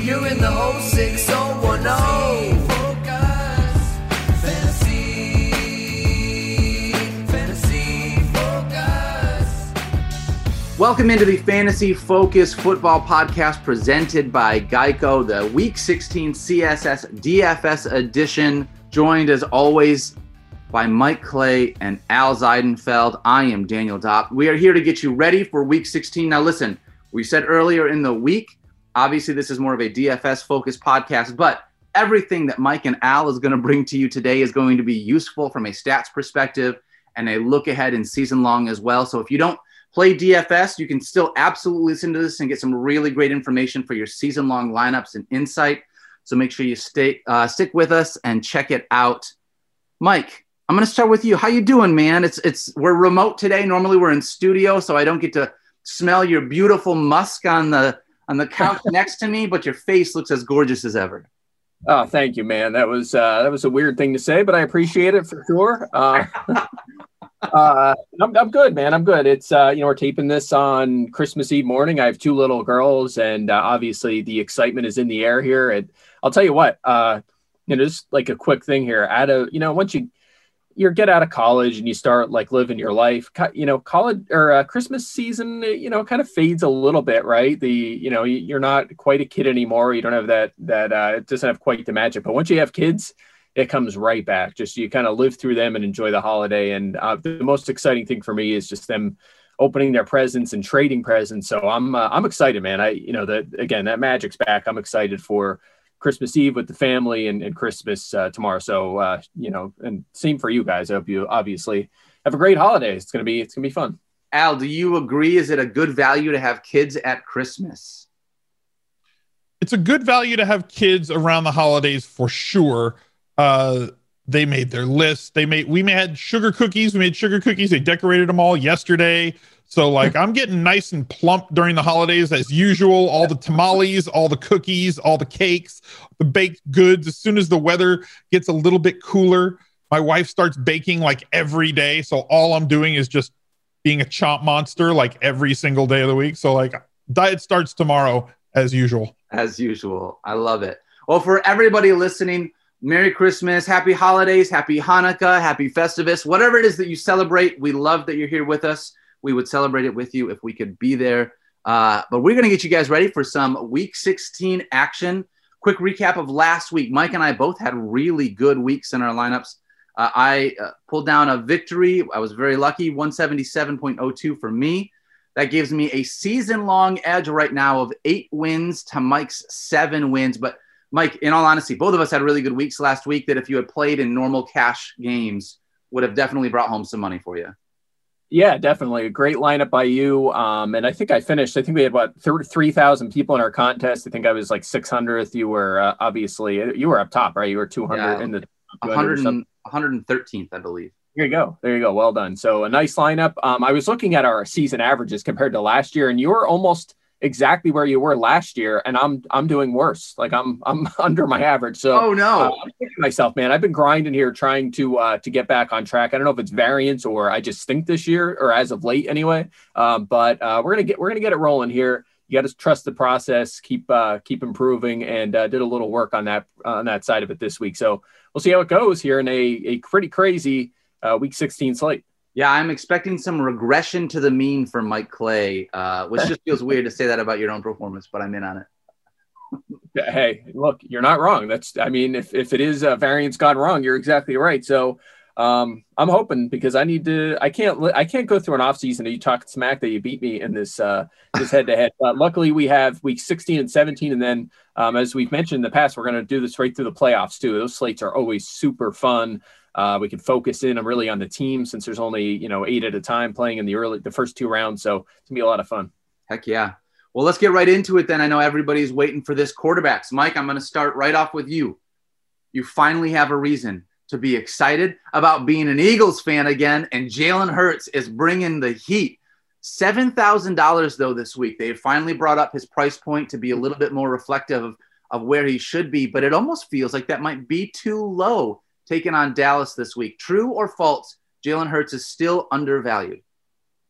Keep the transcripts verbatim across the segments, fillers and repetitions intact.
You're in the whole six oh one oh. Focus, fantasy, fantasy focus. Welcome into the Fantasy Focus Football Podcast presented by Geico, the Week sixteen C S S D F S edition, joined as always by Mike Clay and Al Zeidenfeld. I am Daniel Dopp. We are here to get you ready for Week sixteen. Now listen, we said earlier in the week, obviously this is more of a D F S focused podcast, but everything that Mike and Al is going to bring to you today is going to be useful from a stats perspective and a look ahead in season long as well. So if you don't play D F S, you can still absolutely listen to this and get some really great information for your season long lineups and insight. So make sure you stay uh, stick with us and check it out. Mike, I'm going to start with you. How you doing, man? It's it's we're remote today. Normally we're in studio, so I don't get to smell your beautiful musk on the on the couch next to me, but your face looks as gorgeous as ever. Oh, thank you, man. That was uh, that was a weird thing to say, but I appreciate it for sure. Uh, uh, I'm I'm good, man. I'm good. It's uh, you know, we're taping this on Christmas Eve morning. I have two little girls, and uh, obviously the excitement is in the air here. And I'll tell you what, uh, you know, just like a quick thing here. Out of you know, once you you get out of college and you start like living your life, you know, college or uh, Christmas season, you know, kind of fades a little bit, right? The, you know, you're not quite a kid anymore. You don't have that, that uh, it doesn't have quite the magic, but once you have kids, it comes right back. Just, you kind of live through them and enjoy the holiday. And uh, the most exciting thing for me is just them opening their presents and trading presents. So I'm, uh, I'm excited, man. I, you know, that again, that magic's back. I'm excited for Christmas Eve with the family and, and Christmas uh, tomorrow. So, uh, you know, and same for you guys. I hope you obviously have a great holiday. It's going to be, it's going to be fun. Al, do you agree? Is it a good value to have kids at Christmas? It's a good value to have kids around the holidays for sure. Uh, they made their list. They made, we had sugar cookies. We made sugar cookies. They decorated them all yesterday. So like I'm getting nice and plump during the holidays as usual, all the tamales, all the cookies, all the cakes, the baked goods. As soon as the weather gets a little bit cooler, my wife starts baking like every day. So all I'm doing is just being a chomp monster like every single day of the week. So like diet starts tomorrow as usual. As usual. I love it. Well, for everybody listening, Merry Christmas, Happy Holidays, Happy Hanukkah, Happy Festivus, whatever it is that you celebrate. We love that you're here with us. We would celebrate it with you if we could be there. Uh, but we're going to get you guys ready for some Week sixteen action. Quick recap of last week. Mike and I both had really good weeks in our lineups. Uh, I uh, pulled down a victory. I was very lucky, one seventy-seven point oh two for me. That gives me a season-long edge right now of eight wins to Mike's seven wins. But Mike, in all honesty, both of us had really good weeks last week that if you had played in normal cash games would have definitely brought home some money for you. Yeah, definitely. A great lineup by you. Um, and I think I finished, I think we had what, three thousand people in our contest. I think I was like six hundredth. You were uh, obviously, you were up top, right? You were two hundred yeah, in the one hundred, one hundred thirteenth, I believe. There you go. There you go. Well done. So a nice lineup. Um, I was looking at our season averages compared to last year, and you were almost exactly where you were last year, and I'm I'm doing worse. Like I'm I'm under my average. So oh no, uh, I'm kicking myself, man. I've been grinding here trying to uh, to get back on track. I don't know if it's variance or I just stink this year, or as of late anyway. Um, but uh, we're gonna get we're gonna get it rolling here. You got to trust the process, keep uh, keep improving, and uh, did a little work on that on that side of it this week. So we'll see how it goes here in a a pretty crazy uh, week sixteen slate. Yeah, I'm expecting some regression to the mean from Mike Clay, uh, which just feels weird to say that about your own performance, but I'm in on it. Hey, look, you're not wrong. That's, I mean, if, if it is a variance gone wrong, you're exactly right. So um, I'm hoping, because I need to, I can't, I can't go through an off season that you talk smack that you beat me in this, uh, this head to head. But luckily we have week sixteen and seventeen. And then um, as we've mentioned in the past, we're going to do this right through the playoffs too. Those slates are always super fun. Uh, we can focus in really on the team since there's only, you know, eight at a time playing in the early, the first two rounds. So it's gonna be a lot of fun. Heck yeah. Well, let's get right into it then. I know everybody's waiting for this quarterbacks. Mike, I'm going to start right off with you. You finally have a reason to be excited about being an Eagles fan again. And Jalen Hurts is bringing the heat. seven thousand dollars though this week. They finally brought up his price point to be a little bit more reflective of, of where he should be, but it almost feels like that might be too low taking on Dallas this week. True or false, Jalen Hurts is still undervalued?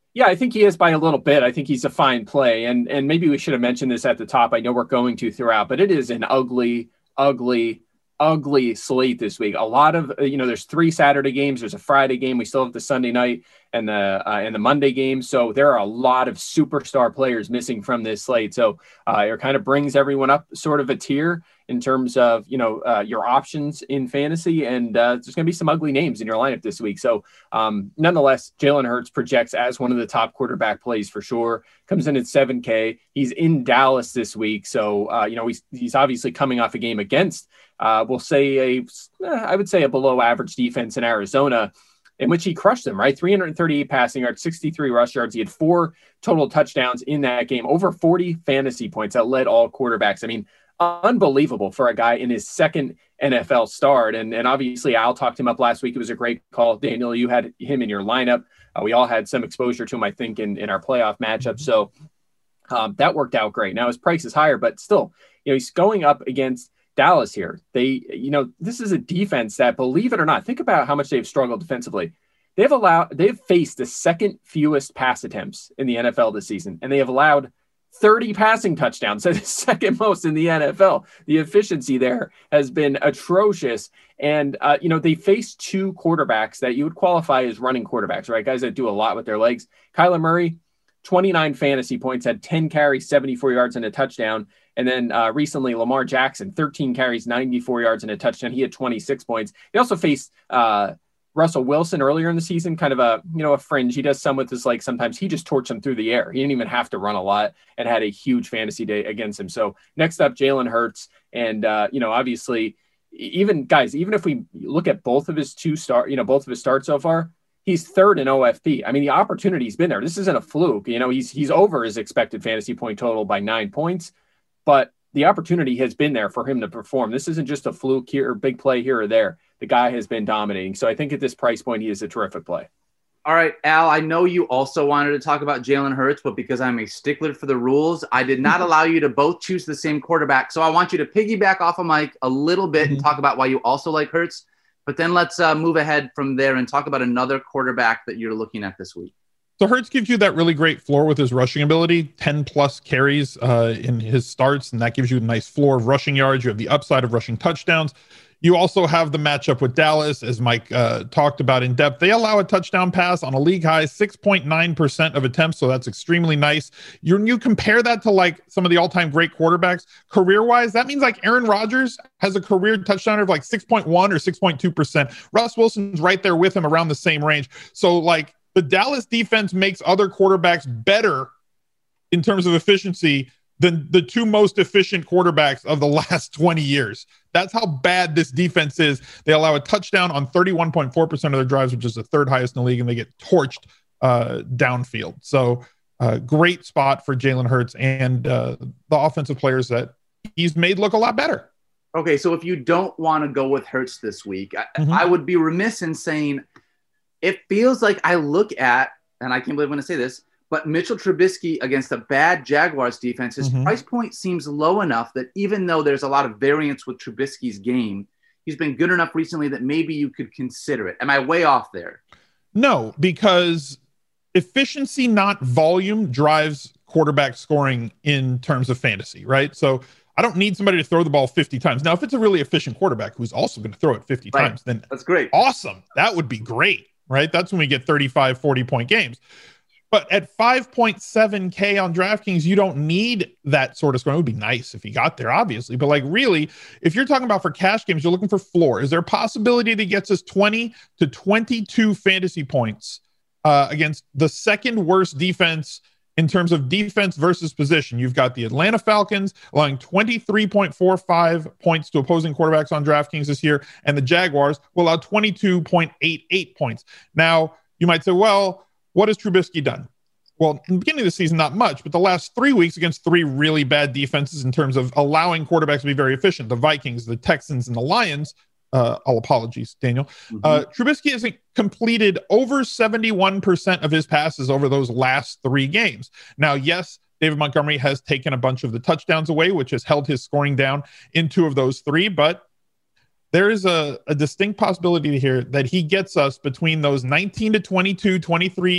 Yeah, I think he is by a little bit. I think he's a fine play. And and maybe we should have mentioned this at the top. I know we're going to throughout, but it is an ugly, ugly, ugly slate this week. A lot of, you know, there's three Saturday games. There's a Friday game. We still have the Sunday night and the uh, and the Monday game. So there are a lot of superstar players missing from this slate. So uh, it kind of brings everyone up sort of a tier in terms of, you know, uh, your options in fantasy. And uh, there's going to be some ugly names in your lineup this week. So um, nonetheless, Jalen Hurts projects as one of the top quarterback plays for sure. Comes in at seven K. He's in Dallas this week. So, uh, you know, he's, he's obviously coming off a game against, uh, we'll say, a, I would say a below average defense in Arizona, in which he crushed them, right? three hundred thirty-eight passing yards, sixty-three rush yards. He had four total touchdowns in that game, over forty fantasy points that led all quarterbacks. I mean, unbelievable for a guy in his second N F L start. And, and obviously Al talked him up last week. It was a great call. Daniel, you had him in your lineup. Uh, we all had some exposure to him, I think, in, in our playoff matchup. So um, that worked out great. Now his price is higher, but still, you know, he's going up against Dallas here. They, you know, this is a defense that, believe it or not, think about how much they've struggled defensively. They've allowed, they've faced the second fewest pass attempts in the N F L this season, and they have allowed thirty passing touchdowns. That's the second most in the N F L. The efficiency there has been atrocious. And, uh, you know, they face two quarterbacks that you would qualify as running quarterbacks, right? Guys that do a lot with their legs. Kyler Murray, twenty-nine fantasy points, had ten carries, seventy-four yards and a touchdown. And then uh, recently, Lamar Jackson, thirteen carries, ninety-four yards and a touchdown. He had twenty-six points. They also faced uh, Russell Wilson earlier in the season, kind of a, you know, a fringe. He does some with his, like, sometimes he just torched him through the air. He didn't even have to run a lot and had a huge fantasy day against him. So next up, Jalen Hurts. And, uh, you know, obviously, even guys, even if we look at both of his two start, you know, both of his starts so far, he's third in O F P. I mean, the opportunity's been there. This isn't a fluke. You know, he's, he's over his expected fantasy point total by nine points, but the opportunity has been there for him to perform. This isn't just a fluke here or big play here or there. The guy has been dominating. So I think at this price point, he is a terrific play. All right, Al, I know you also wanted to talk about Jalen Hurts, but because I'm a stickler for the rules, I did not allow you to both choose the same quarterback. So I want you to piggyback off of Mike a little bit mm-hmm. and talk about why you also like Hurts. But then let's uh, move ahead from there and talk about another quarterback that you're looking at this week. So Hurts gives you that really great floor with his rushing ability, ten plus carries uh, in his starts, and that gives you a nice floor of rushing yards. You have the upside of rushing touchdowns. You also have the matchup with Dallas, as Mike uh, talked about in depth. They allow a touchdown pass on a league high six point nine percent of attempts, so that's extremely nice. You, you compare that to like some of the all-time great quarterbacks career-wise, that means like Aaron Rodgers has a career touchdown of like six point one or six point two percent. Russ Wilson's right there with him around the same range. So like the Dallas defense makes other quarterbacks better in terms of efficiency than the two most efficient quarterbacks of the last twenty years. That's how bad this defense is. They allow a touchdown on thirty-one point four percent of their drives, which is the third highest in the league, and they get torched uh, downfield. So uh, great spot for Jalen Hurts and uh, the offensive players that he's made look a lot better. Okay, so if you don't want to go with Hurts this week, I, mm-hmm. I would be remiss in saying it feels like I look at, and I can't believe I'm going to say this, but Mitchell Trubisky against a bad Jaguars defense, his mm-hmm. price point seems low enough that even though there's a lot of variance with Trubisky's game, he's been good enough recently that maybe you could consider it. Am I way off there? No, because efficiency, not volume, drives quarterback scoring in terms of fantasy, right? So I don't need somebody to throw the ball fifty times. Now, if it's a really efficient quarterback who's also going to throw it fifty right. times, then that's great. Awesome. That would be great, right? That's when we get thirty-five, forty point games. But at five point seven K on DraftKings, you don't need that sort of scoring. It would be nice if he got there, obviously. But like really, if you're talking about for cash games, you're looking for floor. Is there a possibility that he gets us twenty to twenty-two fantasy points uh, against the second worst defense in terms of defense versus position? You've got the Atlanta Falcons allowing twenty-three point four five points to opposing quarterbacks on DraftKings this year, and the Jaguars will allow twenty-two point eight eight points. Now, you might say, well, what has Trubisky done? Well, in the beginning of the season, not much, but the last three weeks against three really bad defenses in terms of allowing quarterbacks to be very efficient, the Vikings, the Texans, and the Lions. Uh, all apologies, Daniel. Mm-hmm. Uh, Trubisky has completed over seventy-one percent of his passes over those last three games. Now, yes, David Montgomery has taken a bunch of the touchdowns away, which has held his scoring down in two of those three, but there is a, a distinct possibility here that he gets us between those nineteen to twenty-two, twenty-three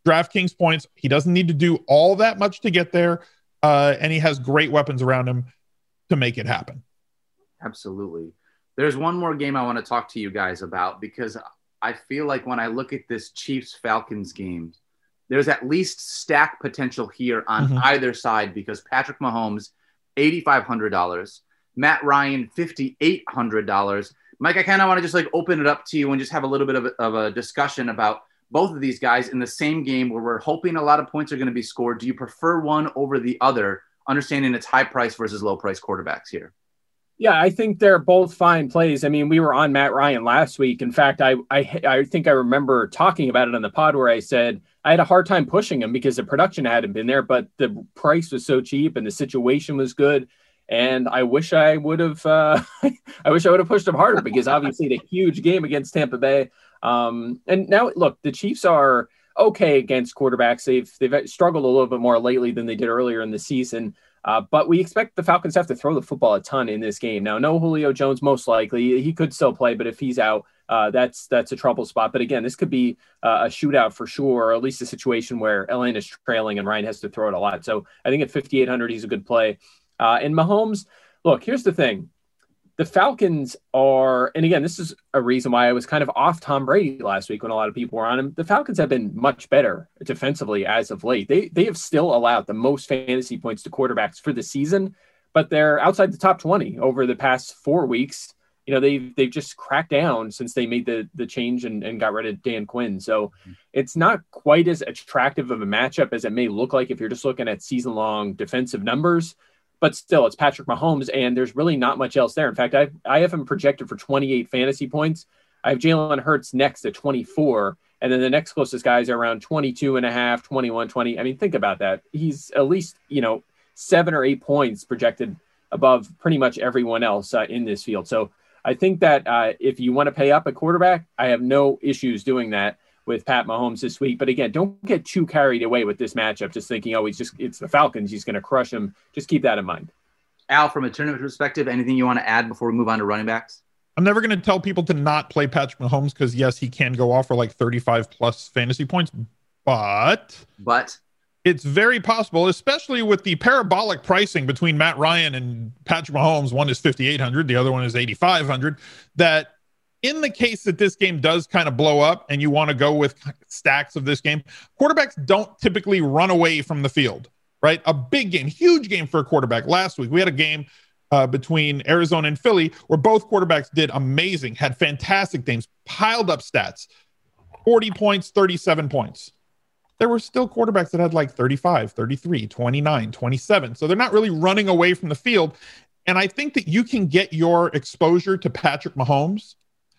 DraftKings points. He doesn't need to do all that much to get there. Uh, and he has great weapons around him to make it happen. Absolutely. There's one more game I want to talk to you guys about, because I feel like when I look at this Chiefs-Falcons game, there's at least stack potential here on mm-hmm. either side, because Patrick Mahomes, eight thousand five hundred dollars, Matt Ryan, five thousand eight hundred dollars. Mike, I kind of want to just like open it up to you and just have a little bit of a, of a discussion about both of these guys in the same game where we're hoping a lot of points are going to be scored. Do you prefer one over the other, understanding it's high price versus low price quarterbacks here? Yeah, I think they're both fine plays. I mean, we were on Matt Ryan last week. In fact, I, I I think I remember talking about it on the pod where I said I had a hard time pushing him because the production hadn't been there, but the price was so cheap and the situation was good. And I wish I would have, uh, I wish I would have pushed him harder, because obviously the huge game against Tampa Bay. Um, and now, look, the Chiefs are okay against quarterbacks. They've they've struggled a little bit more lately than they did earlier in the season. Uh, but we expect the Falcons have to throw the football a ton in this game. Now, no Julio Jones, most likely. He could still play, but if he's out, uh, that's that's a trouble spot. But again, this could be uh, a shootout for sure, or at least a situation where Atlanta's trailing and Ryan has to throw it a lot. So I think at fifty-eight hundred, he's a good play. Uh, and Mahomes, look, here's the thing. The Falcons are, and again, this is a reason why I was kind of off Tom Brady last week when a lot of people were on him. The Falcons have been much better defensively as of late. They they have still allowed the most fantasy points to quarterbacks for the season, but they're outside the top twenty over the past four weeks. You know, they've, they've just cracked down since they made the, the change and, and got rid of Dan Quinn. So it's not quite as attractive of a matchup as it may look like if you're just looking at season-long defensive numbers. But still, it's Patrick Mahomes, and there's really not much else there. In fact, I I have him projected for twenty-eight fantasy points. I have Jalen Hurts next at twenty-four, and then the next closest guys are around twenty-two and a half, twenty-one, twenty. I mean, think about that. He's at least, you know, seven or eight points projected above pretty much everyone else uh, in this field. So I think that uh, if you want to pay up a quarterback, I have no issues doing that with Pat Mahomes this week. But again, don't get too carried away with this matchup, just thinking, oh, he's just, it's the Falcons, he's going to crush them. Just keep that in mind. Al, from a tournament perspective, anything you want to add before we move on to running backs? I'm never going to tell people to not play Patrick Mahomes, because yes, he can go off for like thirty-five plus fantasy points, but but it's very possible, especially with the parabolic pricing between Matt Ryan and Patrick Mahomes. One is fifty-eight hundred, the other one is eighty-five hundred, that in the case that this game does kind of blow up and you want to go with stacks of this game, quarterbacks don't typically run away from the field, right? A big game, huge game for a quarterback. Last week, we had a game uh, between Arizona and Philly where both quarterbacks did amazing, had fantastic games, piled up stats, forty points, thirty-seven points. There were still quarterbacks that had like thirty-five, thirty-three, twenty-nine, twenty-seven. So they're not really running away from the field. And I think that you can get your exposure to Patrick Mahomes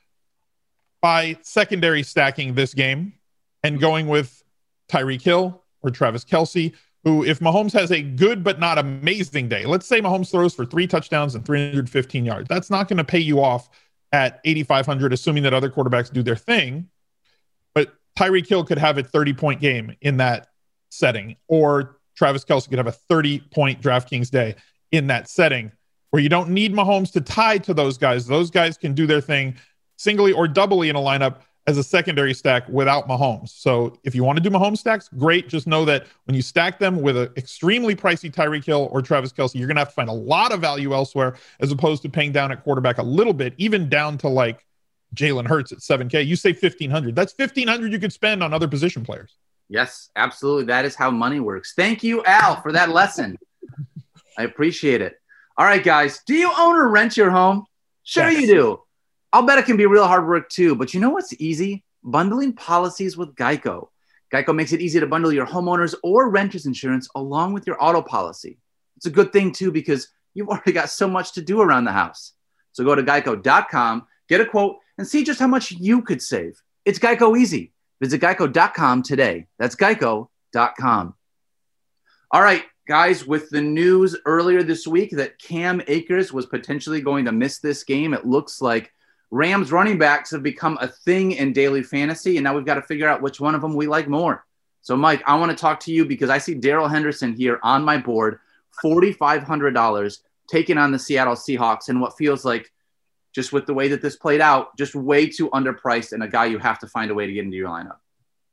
by secondary stacking this game and going with Tyreek Hill or Travis Kelce, who, if Mahomes has a good but not amazing day, let's say Mahomes throws for three touchdowns and three hundred fifteen yards, that's not going to pay you off at eighty-five hundred, assuming that other quarterbacks do their thing. But Tyreek Hill could have a thirty-point game in that setting, or Travis Kelce could have a thirty-point DraftKings day in that setting, where you don't need Mahomes to tie to those guys. Those guys can do their thing singly or doubly in a lineup as a secondary stack without Mahomes. So if you want to do Mahomes stacks, great. Just know that when you stack them with an extremely pricey Tyreek Hill or Travis Kelce, you're going to have to find a lot of value elsewhere, as opposed to paying down at quarterback a little bit, even down to like Jalen Hurts at seven K. You say fifteen hundred. That's fifteen hundred you could spend on other position players. Yes, absolutely. That is how money works. Thank you, Al, for that lesson. I appreciate it. All right, guys. Do you own or rent your home? Sure yes. You do. I'll bet it can be real hard work too, but you know what's easy? Bundling policies with Geico. Geico makes it easy to bundle your homeowners or renters insurance along with your auto policy. It's a good thing too, because you've already got so much to do around the house. So go to geico dot com, get a quote, and see just how much you could save. It's Geico easy. Visit geico dot com today. That's geico dot com. All right, guys, with the news earlier this week that Cam Akers was potentially going to miss this game, it looks like Rams running backs have become a thing in daily fantasy, and now we've got to figure out which one of them we like more. So, Mike, I want to talk to you because I see Darrell Henderson here on my board, four thousand five hundred dollars, taking on the Seattle Seahawks, and what feels like, just with the way that this played out, just way too underpriced and a guy you have to find a way to get into your lineup.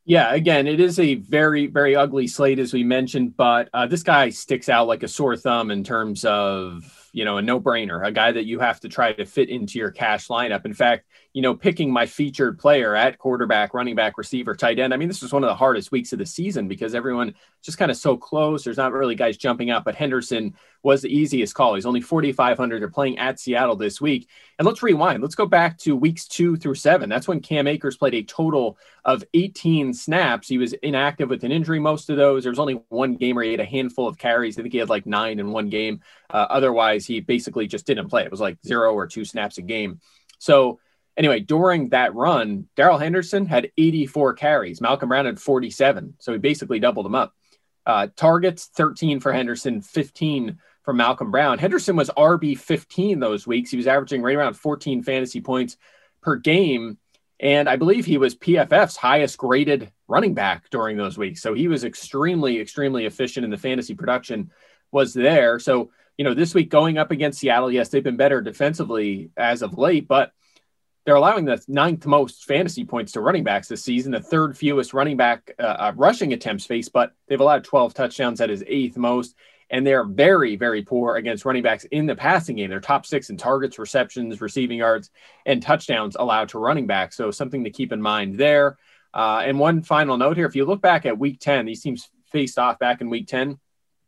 Yeah, again, it is a very, very ugly slate, as we mentioned, but uh, this guy sticks out like a sore thumb in terms of, you know, a no-brainer, a guy that you have to try to fit into your cash lineup. In fact, you know, picking my featured player at quarterback, running back, receiver, tight end, I mean, this was one of the hardest weeks of the season because everyone just kind of so close. There's not really guys jumping out, but Henderson was the easiest call. He's only forty-five hundred. They're playing at Seattle this week. And let's rewind. Let's go back to weeks two through seven. That's when Cam Akers played a total of eighteen snaps. He was inactive with an injury most of those. There was only one game where he had a handful of carries. I think he had like nine in one game. Uh, otherwise, he basically just didn't play. It was like zero or two snaps a game. So anyway, during that run, Darrell Henderson had eighty-four carries. Malcolm Brown had forty-seven. So he basically doubled them up. Uh, targets, thirteen for Henderson, fifteen for Malcolm Brown. Henderson was R B fifteen those weeks. He was averaging right around fourteen fantasy points per game. And I believe he was P F F's highest graded running back during those weeks. So he was extremely, extremely efficient in the fantasy production was there. So, you know, this week going up against Seattle, yes, they've been better defensively as of late, but they're allowing the ninth most fantasy points to running backs this season, the third fewest running back uh, uh, rushing attempts faced, but they've allowed twelve touchdowns. That is eighth most. And they're very, very poor against running backs in the passing game. They're top six in targets, receptions, receiving yards, and touchdowns allowed to running backs. So something to keep in mind there. Uh, and one final note here, if you look back at week ten, these teams faced off back in week ten.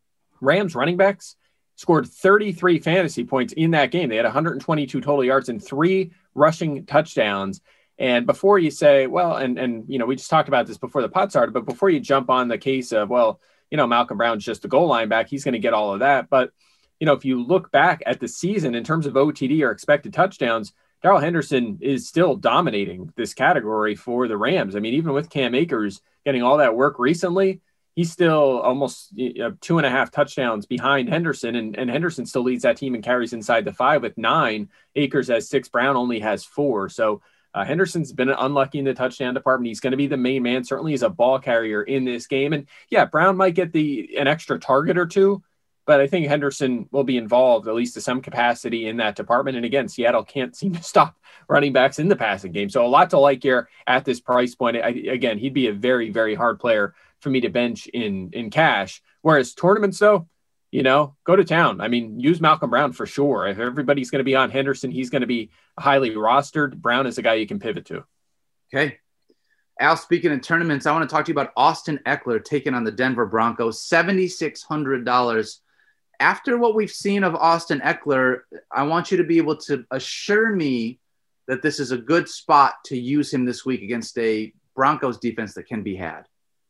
Rams running backs scored thirty-three fantasy points in that game. They had one hundred twenty-two total yards and three rushing touchdowns. And before you say, well, and, and, you know, we just talked about this before the pod started, but before you jump on the case of, well, you know, Malcolm Brown's just a goal line back, he's going to get all of that. But, you know, if you look back at the season in terms of O T D or expected touchdowns, Darrell Henderson is still dominating this category for the Rams. I mean, even with Cam Akers getting all that work recently, he's still almost uh, two and a half touchdowns behind Henderson. And, and Henderson still leads that team and carries inside the five with nine. Akers has six. Brown only has four. So uh, Henderson's been unlucky in the touchdown department. He's going to be the main man. Certainly is a ball carrier in this game. And yeah, Brown might get the an extra target or two, but I think Henderson will be involved at least to some capacity in that department. And again, Seattle can't seem to stop running backs in the passing game. So a lot to like here at this price point. I, again, he'd be a very, very hard player for me to bench in, in cash. Whereas tournaments though, you know, go to town. I mean, use Malcolm Brown for sure. If everybody's going to be on Henderson, he's going to be highly rostered. Brown is a guy you can pivot to. Okay. Al, speaking of tournaments, I want to talk to you about Austin Ekeler taking on the Denver Broncos, seven thousand six hundred dollars. After what we've seen of Austin Ekeler, I want you to be able to assure me that this is a good spot to use him this week against a Broncos defense that can be had.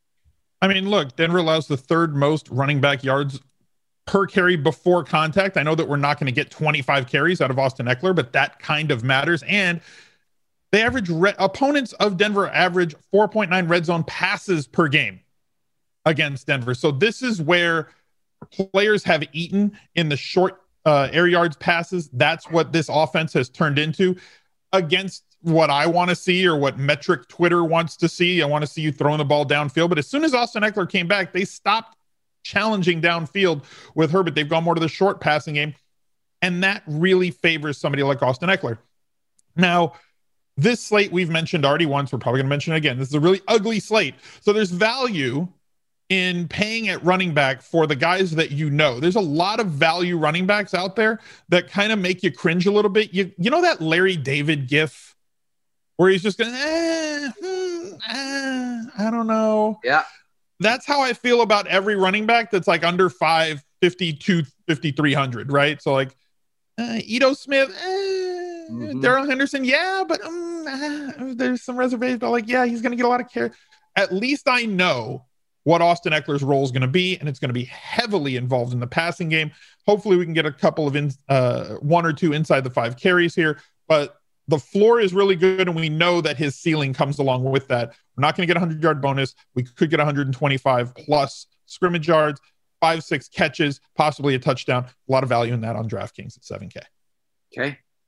I mean, look, Denver allows the third most running back yards per carry before contact. I know that we're not going to get twenty-five carries out of Austin Ekeler, but that kind of matters. And they average re- opponents of Denver average four point nine red zone passes per game against Denver. So this is where players have eaten in the short uh, air yards passes. That's what this offense has turned into against what I want to see or what metric Twitter wants to see. I want to see you throwing the ball downfield. But as soon as Austin Ekeler came back, they stopped challenging downfield with Herbert. They've gone more to the short passing game. And that really favors somebody like Austin Ekeler. Now, this slate we've mentioned already once. We're probably going to mention it again. This is a really ugly slate. So there's value in paying at running back for the guys that you know. There's a lot of value running backs out there that kind of make you cringe a little bit. You you know that Larry David gif where he's just going, eh, hmm, eh, I don't know. Yeah. That's how I feel about every running back that's like under five fifty-two, fifty-three hundred, right? So like uh, Ito Smith, eh, mm-hmm. Darrell Henderson, yeah, but um, uh, there's some reservations. But like, yeah, he's going to get a lot of care. At least I know what Austin Ekeler's role is going to be, and it's going to be heavily involved in the passing game. Hopefully we can get a couple of in, uh, one or two inside the five carries here, but the floor is really good, and we know that his ceiling comes along with that. We're not going to get a hundred-yard bonus. We could get one hundred twenty-five plus scrimmage yards, five, six catches, possibly a touchdown. A lot of value in that on DraftKings at seven K. Okay.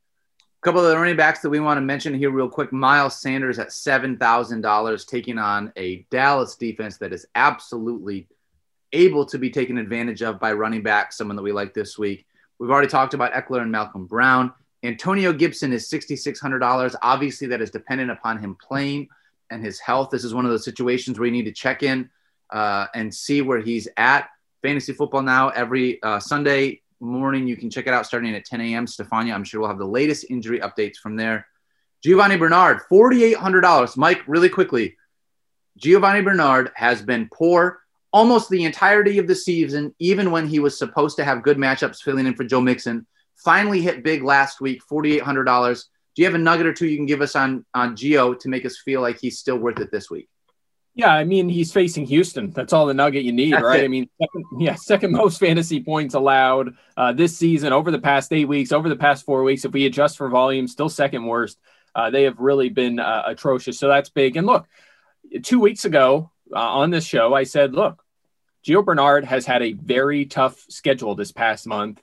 A couple of the running backs that we want to mention here real quick. Miles Sanders at seven thousand dollars taking on a Dallas defense that is absolutely able to be taken advantage of by running backs, someone that we like this week. We've already talked about Ekeler and Malcolm Brown. Antonio Gibson is six thousand six hundred dollars. Obviously, that is dependent upon him playing, and his health. This is one of those situations where you need to check in uh, and see where he's at. Fantasy Football Now every uh, Sunday morning. You can check it out starting at ten a.m. Stefania, I'm sure we'll have the latest injury updates from there. Giovanni Bernard, four thousand eight hundred dollars. Mike, really quickly, Giovanni Bernard has been poor almost the entirety of the season, even when he was supposed to have good matchups filling in for Joe Mixon. Finally hit big last week, four thousand eight hundred dollars. Do you have a nugget or two you can give us on, on Gio to make us feel like he's still worth it this week? Yeah, I mean, he's facing Houston. That's all the nugget you need, That's right? it. I mean, second, yeah, second most fantasy points allowed uh, this season over the past eight weeks, over the past four weeks. If we adjust for volume, still second worst. Uh, they have really been uh, atrocious. So that's big. And look, two weeks ago uh, on this show, I said, look, Gio Bernard has had a very tough schedule this past month,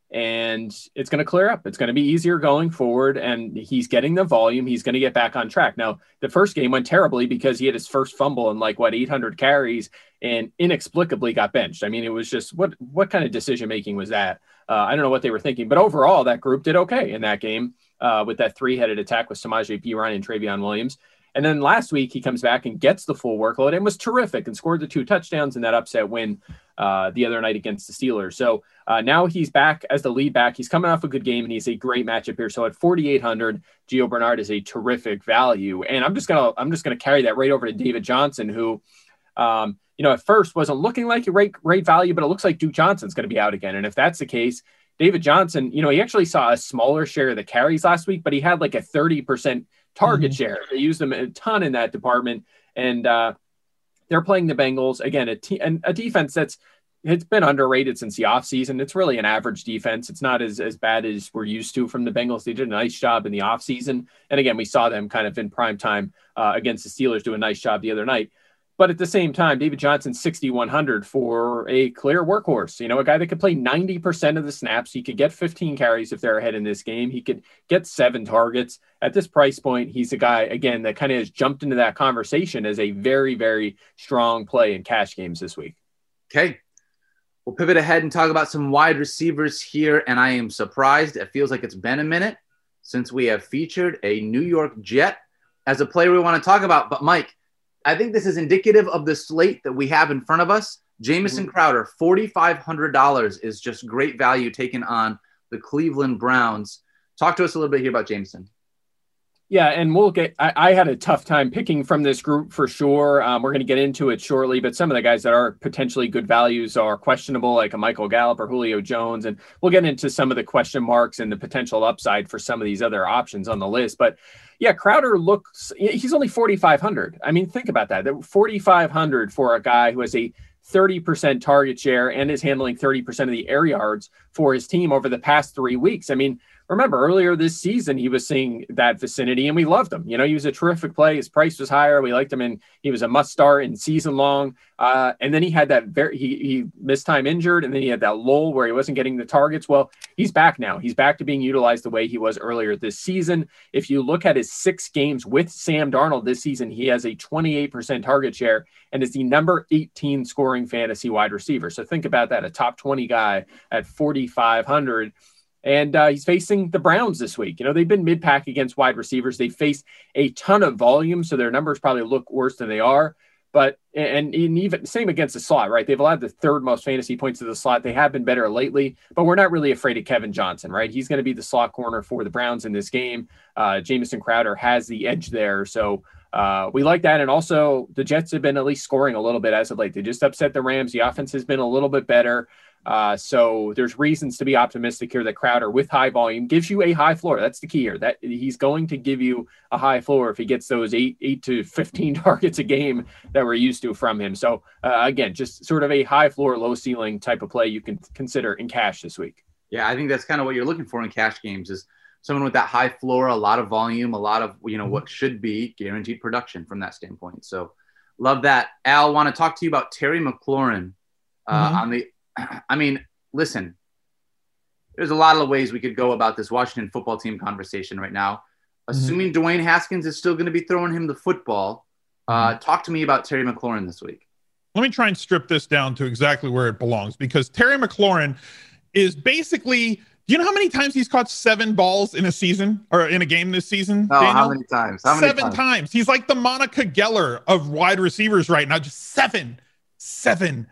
and it's going to clear up. It's going to be easier going forward, and he's getting the volume. He's going to get back on track. Now, the first game went terribly because he had his first fumble in like, what, eight hundred carries and inexplicably got benched. I mean, it was just, what what kind of decision-making was that? Uh, I don't know what they were thinking, but overall, that group did okay in that game uh, with that three-headed attack with Samaje Perine and Travion Williams. And then last week, he comes back and gets the full workload and was terrific and scored the two touchdowns in that upset win uh, the other night against the Steelers. So uh, now he's back as the lead back. He's coming off a good game, and he's a great matchup here. So at four thousand eight hundred, Gio Bernard is a terrific value. And I'm just gonna I'm just gonna carry that right over to David Johnson, who, um, you know, at first wasn't looking like a great great value, but it looks like Duke Johnson's going to be out again. And if that's the case, David Johnson, you know, he actually saw a smaller share of the carries last week, but he had like a thirty percent target mm-hmm. share. They used him a ton in that department, and uh, they're playing the Bengals again, a, te- and a defense that's it's been underrated since the offseason. It's really an average defense. It's not as, as bad as we're used to from the Bengals. They did a nice job in the offseason. And again, we saw them kind of in prime time uh, against the Steelers do a nice job the other night. But at the same time, David Johnson, six thousand one hundred for a clear workhorse. You know, a guy that could play ninety percent of the snaps. He could get fifteen carries if they're ahead in this game. He could get seven targets. At this price point, he's a guy, again, that kind of has jumped into that conversation as a very, very strong play in cash games this week. Okay. We'll pivot ahead and talk about some wide receivers here. And I am surprised. It feels like it's been a minute since we have featured a New York Jet as a player we want to talk about. But Mike, I think this is indicative of the slate that we have in front of us. Jamison Crowder, four thousand five hundred dollars is just great value taken on the Cleveland Browns. Talk to us a little bit here about Jamison. Yeah, and we'll get, I, I had a tough time picking from this group for sure. Um, we're going to get into it shortly, but some of the guys that are potentially good values are questionable, like a Michael Gallup or Julio Jones. And we'll get into some of the question marks and the potential upside for some of these other options on the list. But yeah, Crowder looks, he's only four thousand five hundred. I mean, think about that. four thousand five hundred for a guy who has a thirty percent target share and is handling thirty percent of the air yards for his team over the past three weeks. I mean, remember earlier this season, he was seeing that vicinity and we loved him. You know, he was a terrific play. His price was higher. We liked him, and he was a must start in season long. Uh, and then he had that very, he, he missed time injured. And then he had that lull where he wasn't getting the targets. Well, he's back now. He's back to being utilized the way he was earlier this season. If you look at his six games with Sam Darnold this season, he has a twenty-eight percent target share and is the number eighteen scoring fantasy wide receiver. So think about that, a top twenty guy at four thousand five hundred. And uh, he's facing the Browns this week. You know, they've been mid-pack against wide receivers. They face a ton of volume, so their numbers probably look worse than they are. But, and, and even same against the slot, right? They've allowed the third most fantasy points to the slot. They have been better lately, but we're not really afraid of Kevin Johnson, right? He's going to be the slot corner for the Browns in this game. Uh, Jamison Crowder has the edge there. So uh, we like that. And also the Jets have been at least scoring a little bit as of late. They just upset the Rams. The offense has been a little bit better. Uh, so there's reasons to be optimistic here that Crowder with high volume gives you a high floor. That's the key here, that he's going to give you a high floor if he gets those eight, eight to fifteen targets a game that we're used to from him. So uh, again, just sort of a high floor, low ceiling type of play you can consider in cash this week. Yeah. I think that's kind of what you're looking for in cash games, is someone with that high floor, a lot of volume, a lot of, you know, what should be guaranteed production from that standpoint. So love that. Al, want to talk to you about Terry McLaurin uh, mm-hmm. on the, I mean, listen, there's a lot of ways we could go about this Washington football team conversation right now. Assuming mm-hmm. Dwayne Haskins is still going to be throwing him the football, uh, talk to me about Terry McLaurin this week. Let me try and strip this down to exactly where it belongs, because Terry McLaurin is basically Do you know how many times he's caught seven balls in a season or in a game this season? Oh, Daniel? how many times? How many seven times? times. He's like the Monica Geller of wide receivers right now. Just seven, seven,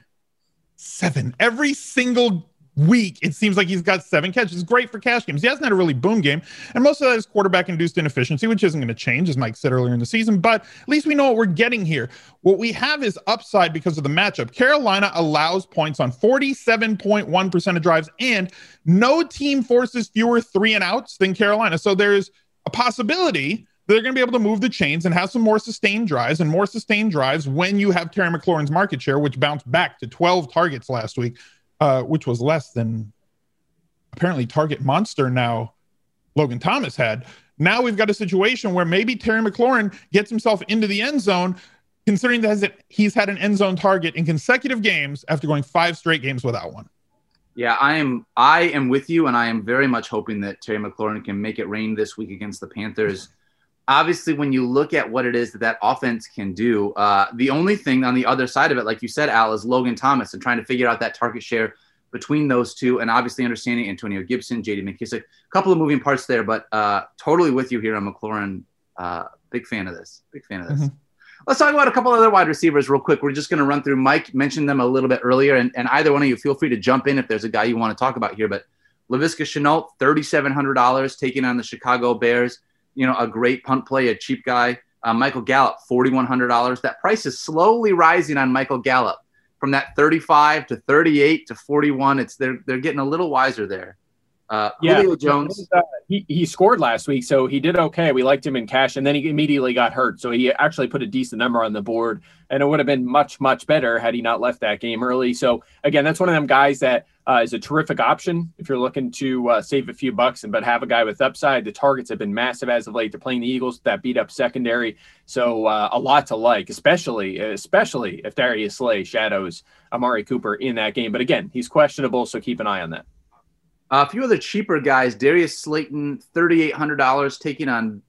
seven. Every single week, it seems like he's got seven catches. It's great for cash games. He hasn't had a really boom game, and most of that is quarterback-induced inefficiency, which isn't going to change, as Mike said earlier in the season, but at least we know what we're getting here. What we have is upside because of the matchup. Carolina allows points on forty-seven point one percent of drives, and no team forces fewer three and outs than Carolina. So there's a possibility that they're going to be able to move the chains and have some more sustained drives, and more sustained drives when you have Terry McLaurin's market share, which bounced back to twelve targets last week. Uh, which was less than apparently target monster now Logan Thomas had. Now we've got a situation where maybe Terry McLaurin gets himself into the end zone, considering that he's had an end zone target in consecutive games after going five straight games without one. Yeah, I am I am with you, and I am very much hoping that Terry McLaurin can make it rain this week against the Panthers. Obviously, when you look at what it is that that offense can do, uh, the only thing on the other side of it, like you said, Al, is Logan Thomas and trying to figure out that target share between those two, and obviously understanding Antonio Gibson, J D McKissic, a couple of moving parts there, but uh, totally with you here on McLaurin. Uh, big fan of this. Big fan of this. Mm-hmm. Let's talk about a couple other wide receivers real quick. We're just going to run through. Mike mentioned them a little bit earlier, and, and either one of you feel free to jump in if there's a guy you want to talk about here. But Laviska Shenault, three thousand seven hundred dollars, taking on the Chicago Bears. You know, a great punt play, a cheap guy. Uh, Michael Gallup, four thousand one hundred dollars. That price is slowly rising on Michael Gallup from that thirty-five to thirty-eight to forty-one. It's they're they're getting a little wiser there. Uh, yeah, Julio Jones. Uh, he, he scored last week, so he did okay. We liked him in cash, and then he immediately got hurt. So he actually put a decent number on the board, and it would have been much, much better had he not left that game early. So, again, that's one of them guys that uh, is a terrific option if you're looking to uh, save a few bucks and but have a guy with upside. The targets have been massive as of late. They're playing the Eagles, that beat up secondary. So uh, a lot to like, especially, especially if Darius Slay shadows Amari Cooper in that game. But, again, he's questionable, so keep an eye on that. Uh, a few other cheaper guys, Darius Slayton, three thousand eight hundred dollars, taking on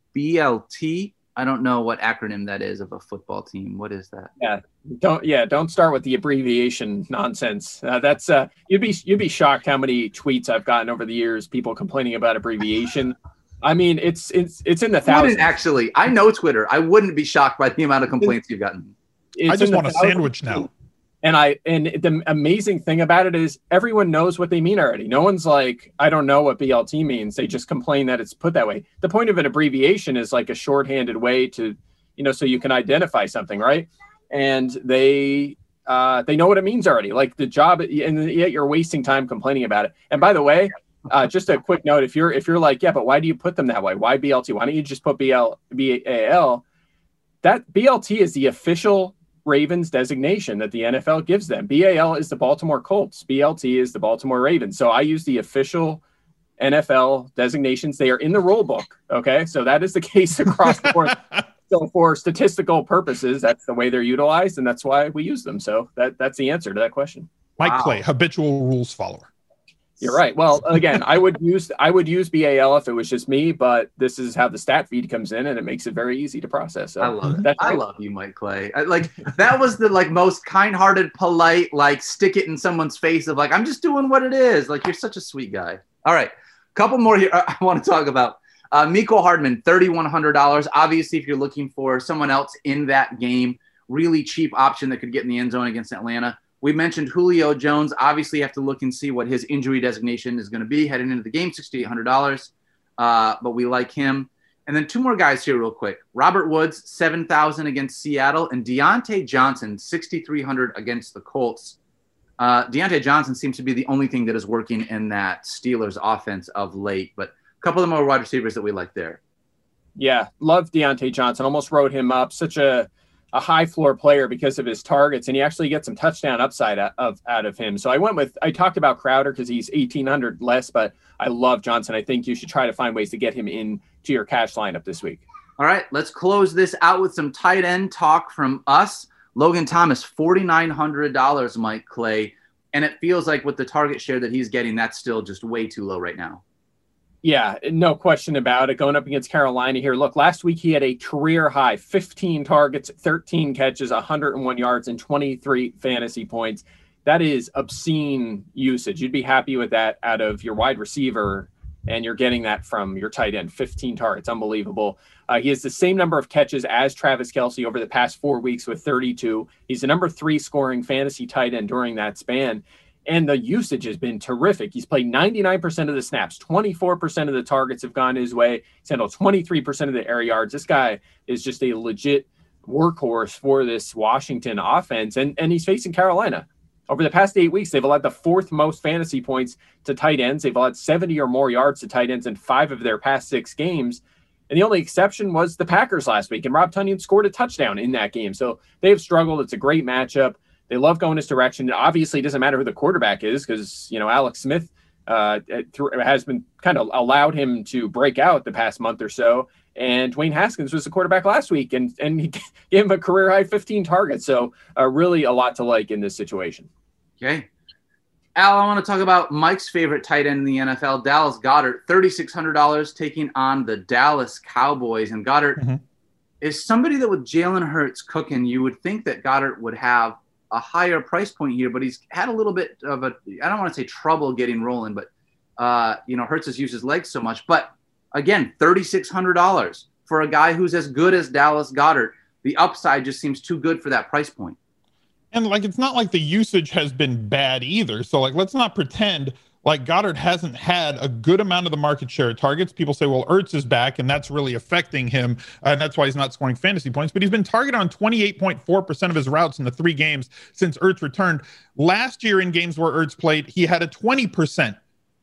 B L T. I don't know what acronym that is of a football team. What is that? Yeah, don't yeah, don't start with the abbreviation nonsense. Uh, that's uh, you'd be you'd be shocked how many tweets I've gotten over the years, people complaining about abbreviation. I mean, it's it's it's in the thousands. Actually, I know Twitter. I wouldn't be shocked by the amount of complaints you've gotten. It's I just want a thousands. sandwich now. And I and the amazing thing about it is everyone knows what they mean already. No one's like, I don't know what B L T means. They just complain that it's put that way. The point of an abbreviation is like a shorthanded way to, you know, so you can identify something, right? And they uh, they know what it means already. Like the job, and yet you're wasting time complaining about it. And by the way, uh, just a quick note: if you're if you're like, yeah, but why do you put them that way? Why B L T? Why don't you just put B L B A L? That B L T is the official Ravens designation that the N F L gives them. B A L is the Baltimore Colts. B L T is the Baltimore Ravens. So I use the official N F L designations. They are in the rule book. Okay. So that is the case across the board. So for statistical purposes, that's the way they're utilized, and that's why we use them. So that that's the answer to that question. Mike Wow. Clay, habitual rules follower. You're right. Well, again, I would use I would use B A L if it was just me, but this is how the stat feed comes in, and it makes it very easy to process. So I love it. that's I great. love you, Mike Clay. I, like that was the like most kind-hearted, polite, like stick it in someone's face of like, I'm just doing what it is. Like you're such a sweet guy. All right, couple more here I want to talk about. Uh, Mecole Hardman, three thousand one hundred dollars. Obviously, if you're looking for someone else in that game, really cheap option that could get in the end zone against Atlanta. We mentioned Julio Jones. Obviously, you have to look and see what his injury designation is going to be heading into the game, six thousand eight hundred dollars. Uh, but we like him. And then two more guys here real quick. Robert Woods, seven thousand dollars against Seattle. And Deontay Johnson, six thousand three hundred dollars against the Colts. Uh, Deontay Johnson seems to be the only thing that is working in that Steelers offense of late. But a couple of more wide receivers that we like there. Yeah, love Deontay Johnson. Almost wrote him up. Such a a high floor player because of his targets, and you actually get some touchdown upside out of, out of him. So I went with, I talked about Crowder because he's eighteen hundred less, but I love Johnson. I think you should try to find ways to get him in to your cash lineup this week. All right, let's close this out with some tight end talk from us. Logan Thomas, four thousand nine hundred dollars, Mike Clay. And it feels like with the target share that he's getting, that's still just way too low right now. Yeah, no question about it. Going up against Carolina here. Look, last week he had a career high, fifteen targets, thirteen catches, one hundred one yards, and twenty-three fantasy points. that is obscene usage. You'd be happy with that out of your wide receiver, and you're getting that from your tight end. fifteen targets, unbelievable. Uh, he has the same number of catches as Travis Kelce over the past four weeks with thirty-two. He's the number three scoring fantasy tight end during that span. And the usage has been terrific. He's played ninety-nine percent of the snaps, twenty-four percent of the targets have gone his way. He's handled twenty-three percent of the air yards. This guy is just a legit workhorse for this Washington offense. And, and he's facing Carolina. Over the past eight weeks, they've allowed the fourth most fantasy points to tight ends. They've allowed seventy or more yards to tight ends in five of their past six games. And the only exception was the Packers last week. And Rob Tonyan scored a touchdown in that game. So they've struggled. It's a great matchup. They love going this direction. Obviously, it doesn't matter who the quarterback is because, you know, Alex Smith uh, has been kind of allowed him to break out the past month or so. And Dwayne Haskins was the quarterback last week, and, and he gave him a career-high fifteen targets. So uh, really a lot to like in this situation. Okay. Al, I want to talk about Mike's favorite tight end in the N F L, Dallas Goedert, three thousand six hundred dollars taking on the Dallas Cowboys. And Goedert mm-hmm. is somebody that with Jalen Hurts cooking, you would think that Goedert would have a higher price point here, but he's had a little bit of a, I don't want to say trouble getting rolling, but, uh, you know, Hurts has used his legs so much. But, again, three thousand six hundred dollars for a guy who's as good as Dallas Goedert. The upside just seems too good for that price point. And, like, it's not like the usage has been bad either. So, like, let's not pretend like Goedert hasn't had a good amount of the market share targets. People say, well, Ertz is back, and that's really affecting him, uh, and that's why he's not scoring fantasy points. But he's been targeted on twenty-eight point four percent of his routes in the three games since Ertz returned. Last year in games where Ertz played, he had a twenty percent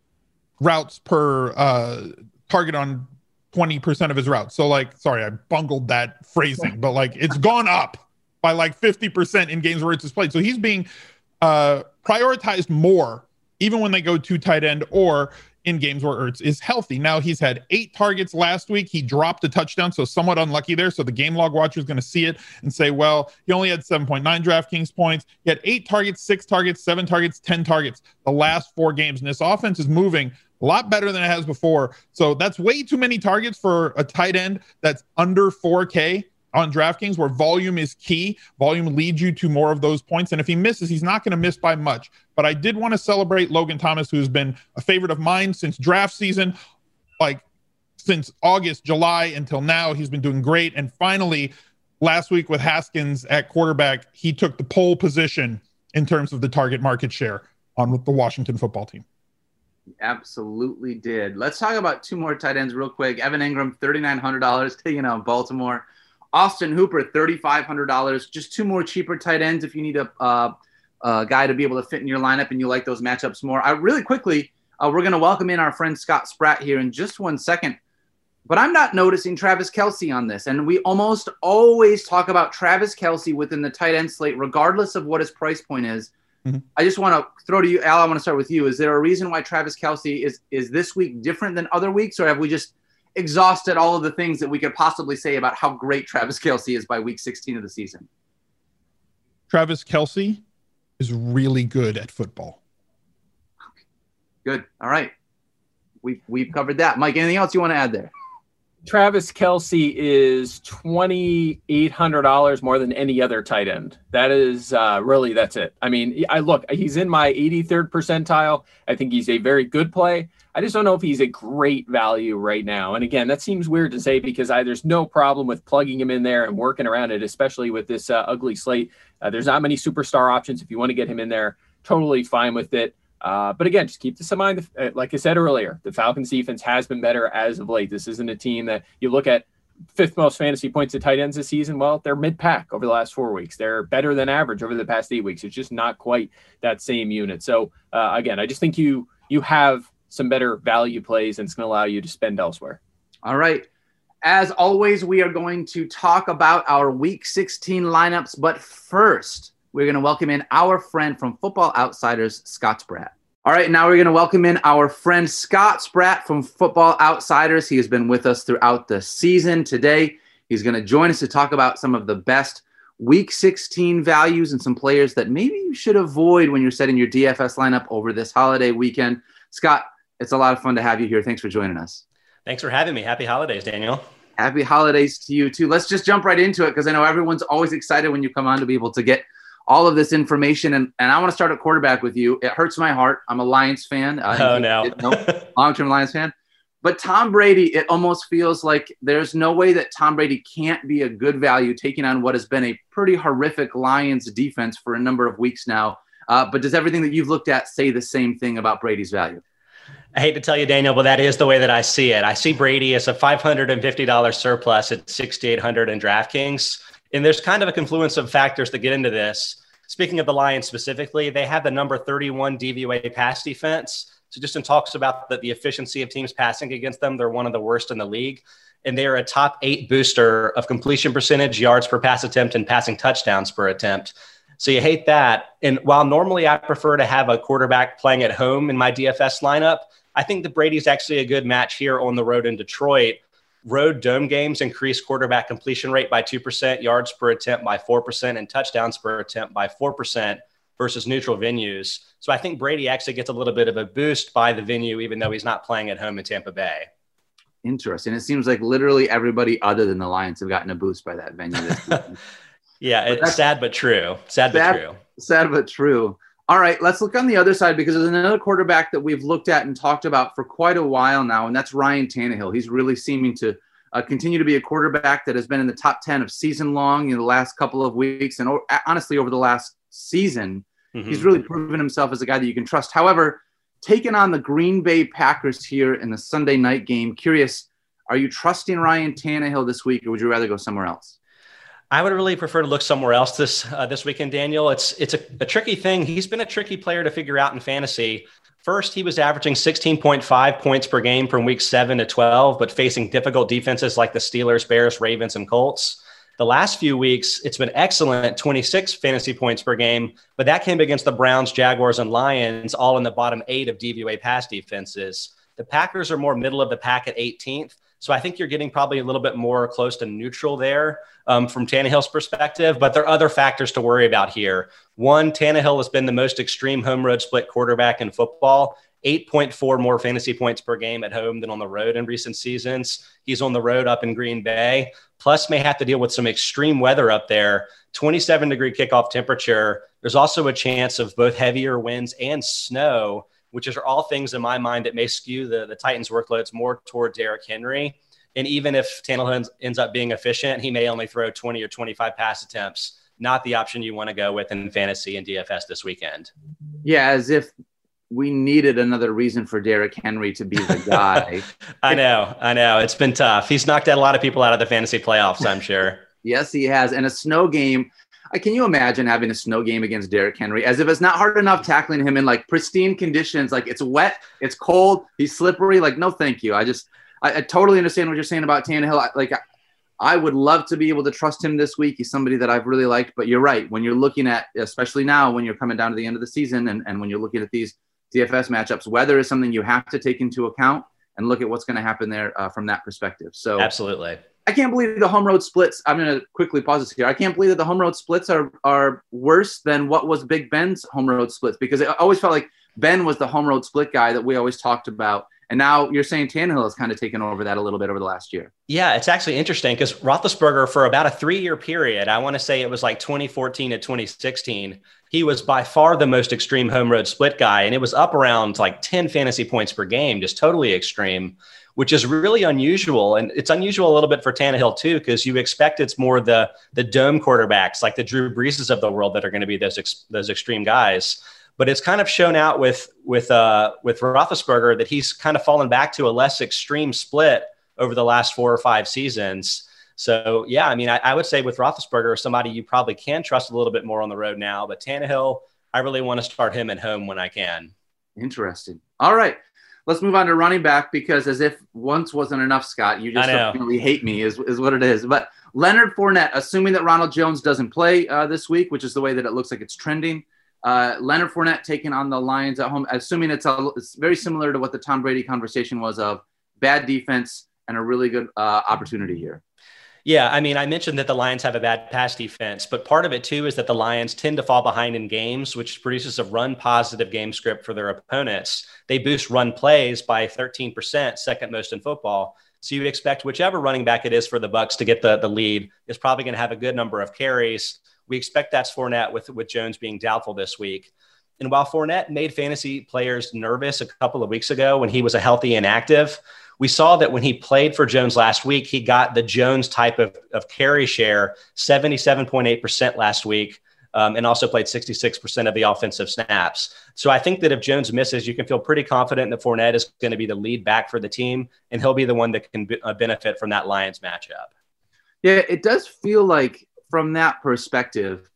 routes per uh, target on twenty percent of his routes. So, like, sorry, I bungled that phrasing, but, like, it's gone up by, like, fifty percent in games where Ertz has played. So he's being uh, prioritized more even when they go to tight end or in games where Ertz is healthy. Now, he's had eight targets last week. He dropped a touchdown, so somewhat unlucky there. So the game log watcher is going to see it and say, well, he only had seven point nine DraftKings points. He had eight targets, six targets, seven targets, ten targets the last four games. And this offense is moving a lot better than it has before. So that's way too many targets for a tight end that's under four K on DraftKings, where volume is key. Volume leads you to more of those points. And if he misses, he's not going to miss by much. But I did want to celebrate Logan Thomas, who's been a favorite of mine since draft season, like since August, July until now. He's been doing great. And finally, last week with Haskins at quarterback, he took the pole position in terms of the target market share on the Washington football team. Absolutely did. Let's talk about two more tight ends real quick. Evan Ingram, three thousand nine hundred dollars taking on Baltimore. Austin Hooper, three thousand five hundred dollars. Just two more cheaper tight ends if you need a, uh, a guy to be able to fit in your lineup and you like those matchups more. I really quickly, uh, we're going to welcome in our friend Scott Spratt here in just one second. But I'm not noticing Travis Kelce on this. And we almost always talk about Travis Kelce within the tight end slate, regardless of what his price point is. Mm-hmm. I just want to throw to you, Al, I want to start with you. Is there a reason why Travis Kelce is, is this week different than other weeks, or have we just exhausted all of the things that we could possibly say about how great Travis Kelce is by week sixteen of the season? Travis Kelce is really good at football. Good. All right. We've, we've covered that. Mike, anything else you want to add there? Travis Kelce is two thousand eight hundred dollars more than any other tight end. That is uh, really, that's it. I mean, I look, he's in my eighty-third percentile. I think he's a very good play. I just don't know if he's a great value right now. And again, that seems weird to say because I, there's no problem with plugging him in there and working around it, especially with this uh, ugly slate. Uh, there's not many superstar options. If you want to get him in there, totally fine with it. Uh, but again, just keep this in mind. Uh, like I said earlier, the Falcons defense has been better as of late. This isn't a team that you look at fifth most fantasy points to tight ends this season. Well, they're mid-pack over the last four weeks. They're better than average over the past eight weeks. It's just not quite that same unit. So uh, again, I just think you you have some better value plays and it's going to allow you to spend elsewhere. All right. As always, we are going to talk about our week sixteen lineups. But first, we're going to welcome in our friend from Football Outsiders, Scott Spratt. All right, now we're going to welcome in our friend Scott Spratt from Football Outsiders. He has been with us throughout the season. Today, he's going to join us to talk about some of the best week sixteen values and some players that maybe you should avoid when you're setting your D F S lineup over this holiday weekend. Scott, it's a lot of fun to have you here. Thanks for joining us. Thanks for having me. Happy holidays, Daniel. Happy holidays to you too. Let's just jump right into it because I know everyone's always excited when you come on to be able to get all of this information. And, and I want to start at quarterback with you. It hurts my heart. I'm a Lions fan. Uh, oh, no. Long-term Lions fan. But Tom Brady, it almost feels like there's no way that Tom Brady can't be a good value taking on what has been a pretty horrific Lions defense for a number of weeks now. Uh, but does everything that you've looked at say the same thing about Brady's value? I hate to tell you, Daniel, but that is the way that I see it. I see Brady as a five hundred fifty dollars surplus at sixty-eight hundred in DraftKings. And there's kind of a confluence of factors that get into this. Speaking of the Lions specifically, they have the number thirty-one D V O A pass defense. So just in talks about the, the efficiency of teams passing against them, they're one of the worst in the league. And they're a top eight booster of completion percentage, yards per pass attempt, and passing touchdowns per attempt. So you hate that. And while normally I prefer to have a quarterback playing at home in my D F S lineup, I think that Brady's actually a good match here on the road in Detroit. Road dome games increase quarterback completion rate by two percent, yards per attempt by four percent, and touchdowns per attempt by four percent versus neutral venues. So I think Brady actually gets a little bit of a boost by the venue, even though he's not playing at home in Tampa Bay. Interesting. It seems like literally everybody other than the Lions have gotten a boost by that venue this season. Yeah, it's sad but true. Sad, sad but true. Sad but true. All right, let's look on the other side because there's another quarterback that we've looked at and talked about for quite a while now, and that's Ryan Tannehill. He's really seeming to uh, continue to be a quarterback that has been in the top ten of season long in the last couple of weeks, and o- honestly over the last season. Mm-hmm. He's really proven himself as a guy that you can trust. However, taking on the Green Bay Packers here in the Sunday night game, curious, are you trusting Ryan Tannehill this week, or would you rather go somewhere else? I would really prefer to look somewhere else this uh, this weekend, Daniel. It's it's a, a tricky thing. He's been a tricky player to figure out in fantasy. First, he was averaging sixteen point five points per game from week seven to twelve, but facing difficult defenses like the Steelers, Bears, Ravens, and Colts. The last few weeks, it's been excellent at twenty-six fantasy points per game, but that came against the Browns, Jaguars, and Lions, all in the bottom eight of D V O A pass defenses. The Packers are more middle of the pack at eighteenth. So I think you're getting probably a little bit more close to neutral there um, from Tannehill's perspective, but there are other factors to worry about here. One, Tannehill has been the most extreme home road split quarterback in football, eight point four more fantasy points per game at home than on the road in recent seasons. He's on the road up in Green Bay, plus may have to deal with some extreme weather up there, twenty-seven degree kickoff temperature. There's also a chance of both heavier winds and snow, which are all things in my mind that may skew the, the Titans' workloads more toward Derrick Henry. And even if Tannehill ends up being efficient, he may only throw twenty or twenty-five pass attempts, not the option you want to go with in fantasy and D F S this weekend. Yeah, as if we needed another reason for Derrick Henry to be the guy. I know, I know. It's been tough. He's knocked out a lot of people out of the fantasy playoffs, I'm sure. Yes, he has. And a snow game. Can you imagine having a snow game against Derrick Henry? As if it's not hard enough tackling him in like pristine conditions. Like it's wet, it's cold, he's slippery. Like, no, thank you. I just, I, I totally understand what you're saying about Tannehill. I, like, I, I would love to be able to trust him this week. He's somebody that I've really liked. But you're right. When you're looking at, especially now, when you're coming down to the end of the season and, and when you're looking at these D F S matchups, weather is something you have to take into account and look at what's going to happen there uh, from that perspective. So absolutely. I can't believe the home road splits. I'm going to quickly pause this here. I can't believe that the home road splits are are worse than what was Big Ben's home road splits, because it always felt like Ben was the home road split guy that we always talked about. And now you're saying Tannehill has kind of taken over that a little bit over the last year. Yeah, it's actually interesting because Roethlisberger, for about a three-year period, I want to say it was like twenty fourteen to twenty sixteen, he was by far the most extreme home road split guy. And it was up around like ten fantasy points per game, just totally extreme, which is really unusual. And it's unusual a little bit for Tannehill too, because you expect it's more the, the dome quarterbacks like the Drew Breeses of the world that are going to be those, ex, those extreme guys. But it's kind of shown out with with uh, with Roethlisberger that he's kind of fallen back to a less extreme split over the last four or five seasons. So, yeah, I mean, I, I would say with Roethlisberger, somebody you probably can trust a little bit more on the road now. But Tannehill, I really want to start him at home when I can. Interesting. All right. Let's move on to running back, because as if once wasn't enough, Scott, you just definitely hate me is, is what it is. But Leonard Fournette, assuming that Ronald Jones doesn't play uh, this week, which is the way that it looks like it's trending, Uh, Leonard Fournette taking on the Lions at home, assuming it's, a, it's very similar to what the Tom Brady conversation was of bad defense and a really good uh, opportunity here. Yeah, I mean, I mentioned that the Lions have a bad pass defense, but part of it too is that the Lions tend to fall behind in games, which produces a run positive game script for their opponents. They boost run plays by thirteen percent, second most in football. So you'd expect whichever running back it is for the Bucs to get the, the lead is probably going to have a good number of carries. We expect that's Fournette with, with Jones being doubtful this week. And while Fournette made fantasy players nervous a couple of weeks ago when he was a healthy and active, we saw that when he played for Jones last week, he got the Jones type of, of carry share, seventy-seven point eight percent last week, um, and also played sixty-six percent of the offensive snaps. So I think that if Jones misses, you can feel pretty confident that Fournette is going to be the lead back for the team, and he'll be the one that can be, uh, benefit from that Lions matchup. Yeah, it does feel like from that perspective,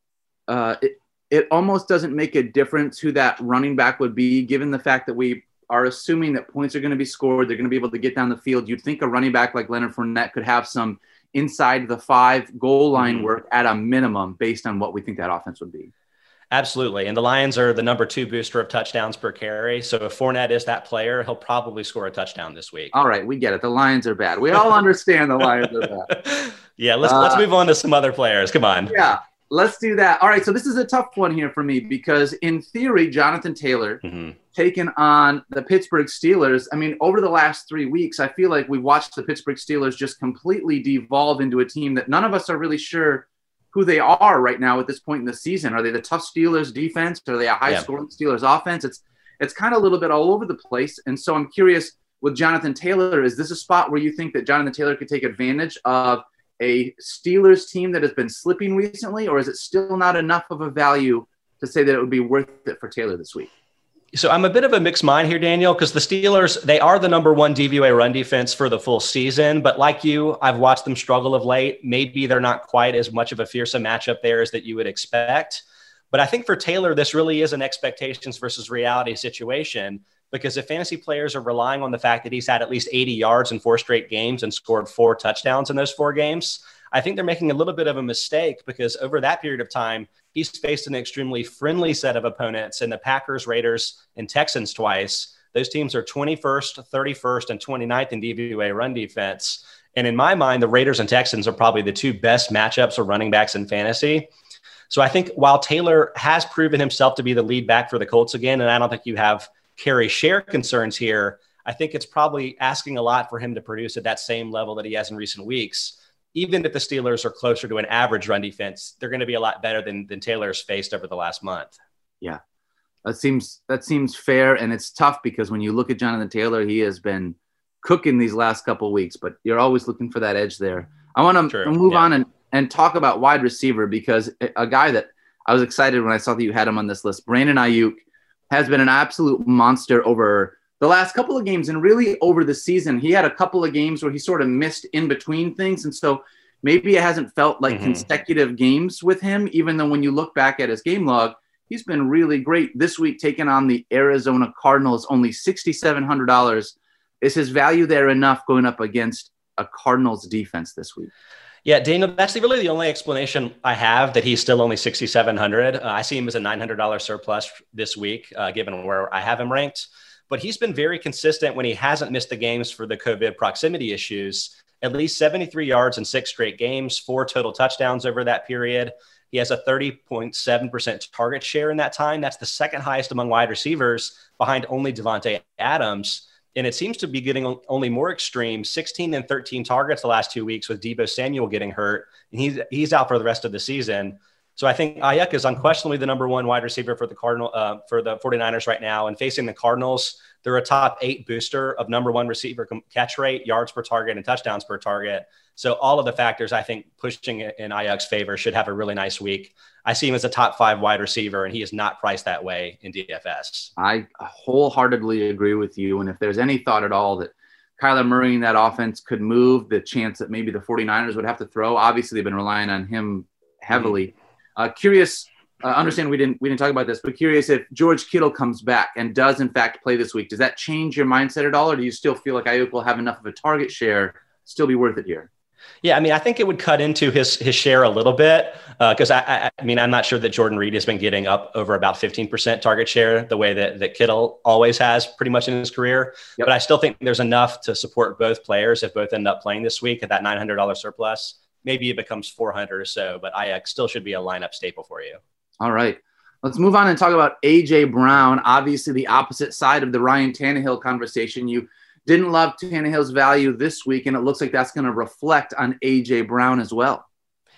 uh, it, it almost doesn't make a difference who that running back would be, given the fact that we are assuming that points are going to be scored. They're going to be able to get down the field. You'd think a running back like Leonard Fournette could have some inside the five goal line mm-hmm. work at a minimum based on what we think that offense would be. Absolutely. And the Lions are the number two booster of touchdowns per carry. So if Fournette is that player, he'll probably score a touchdown this week. All right. We get it. The Lions are bad. We all understand the Lions are bad. Yeah. Let's, uh, let's move on to some other players. Come on. Yeah. Let's do that. All right. So this is a tough one here for me because in theory, Jonathan Taylor mm-hmm. taking on the Pittsburgh Steelers. I mean, over the last three weeks, I feel like we watched the Pittsburgh Steelers just completely devolve into a team that none of us are really sure who they are right now at this point in the season. Are they the tough Steelers defense? Are they a high scoring yeah. Steelers offense? It's, it's kind of a little bit all over the place. And so I'm curious with Jonathan Taylor, is this a spot where you think that Jonathan Taylor could take advantage of a Steelers team that has been slipping recently, or is it still not enough of a value to say that it would be worth it for Taylor this week? So I'm a bit of a mixed mind here, Daniel, because the Steelers, they are the number one D V O A run defense for the full season. But like you, I've watched them struggle of late. Maybe they're not quite as much of a fearsome matchup there as that you would expect. But I think for Taylor, this really is an expectations versus reality situation, because if fantasy players are relying on the fact that he's had at least eighty yards in four straight games and scored four touchdowns in those four games, I think they're making a little bit of a mistake, because over that period of time, he's faced an extremely friendly set of opponents in the Packers, Raiders, and Texans twice. Those teams are twenty-first, thirty-first, and twenty-ninth in D V O A run defense. And in my mind, the Raiders and Texans are probably the two best matchups for running backs in fantasy. So I think while Taylor has proven himself to be the lead back for the Colts again, and I don't think you have carry share concerns here, I think it's probably asking a lot for him to produce at that same level that he has in recent weeks. Even if the Steelers are closer to an average run defense, they're going to be a lot better than, than Taylor's faced over the last month. Yeah, that seems, that seems fair. And it's tough because when you look at Jonathan Taylor, he has been cooking these last couple of weeks, but you're always looking for that edge there. I want to move yeah. on and, and talk about wide receiver, because a guy that I was excited when I saw that you had him on this list, Brandon Ayuk, has been an absolute monster over the last couple of games and really over the season. He had a couple of games where he sort of missed in between things. And so maybe it hasn't felt like mm-hmm. consecutive games with him, even though when you look back at his game log, he's been really great this week, taking on the Arizona Cardinals, only six thousand seven hundred dollars. Is his value there enough going up against a Cardinals defense this week? Yeah, Daniel, that's really the only explanation I have that he's still only six thousand seven hundred dollars. Uh, I see him as a nine hundred dollars surplus this week, uh, given where I have him ranked. But he's been very consistent when he hasn't missed the games for the COVID proximity issues. At least seventy-three yards in six straight games, four total touchdowns over that period. He has a thirty point seven percent target share in that time. That's the second highest among wide receivers, behind only Devontae Adams. And it seems to be getting only more extreme, sixteen and thirteen targets the last two weeks with Deebo Samuel getting hurt. And he's, he's out for the rest of the season. So I think Ayuk is unquestionably the number one wide receiver for the Cardinal, uh, for the 49ers right now. And facing the Cardinals, they're a top eight booster of number one receiver catch rate, yards per target, and touchdowns per target. So all of the factors, I think, pushing it in Ayuk's favor, should have a really nice week. I see him as a top five wide receiver, and he is not priced that way in D F S. I wholeheartedly agree with you. And if there's any thought at all that Kyler Murray in that offense could move, the chance that maybe the 49ers would have to throw, obviously they've been relying on him heavily. Mm-hmm. Uh, curious, uh, understand we didn't we didn't talk about this, but curious if George Kittle comes back and does in fact play this week, does that change your mindset at all, or do you still feel like Ayuk will have enough of a target share, still be worth it here? Yeah, I mean, I think it would cut into his his share a little bit, because uh, I, I, I mean, I'm not sure that Jordan Reed has been getting up over about fifteen percent target share the way that, that Kittle always has pretty much in his career. Yep. But I still think there's enough to support both players if both end up playing this week at that nine hundred dollars surplus. Maybe it becomes four hundred or so, but Ayuk still should be a lineup staple for you. All right. Let's move on and talk about A J Brown, obviously the opposite side of the Ryan Tannehill conversation. You didn't love Tannehill's value this week, and it looks like that's going to reflect on A J Brown as well.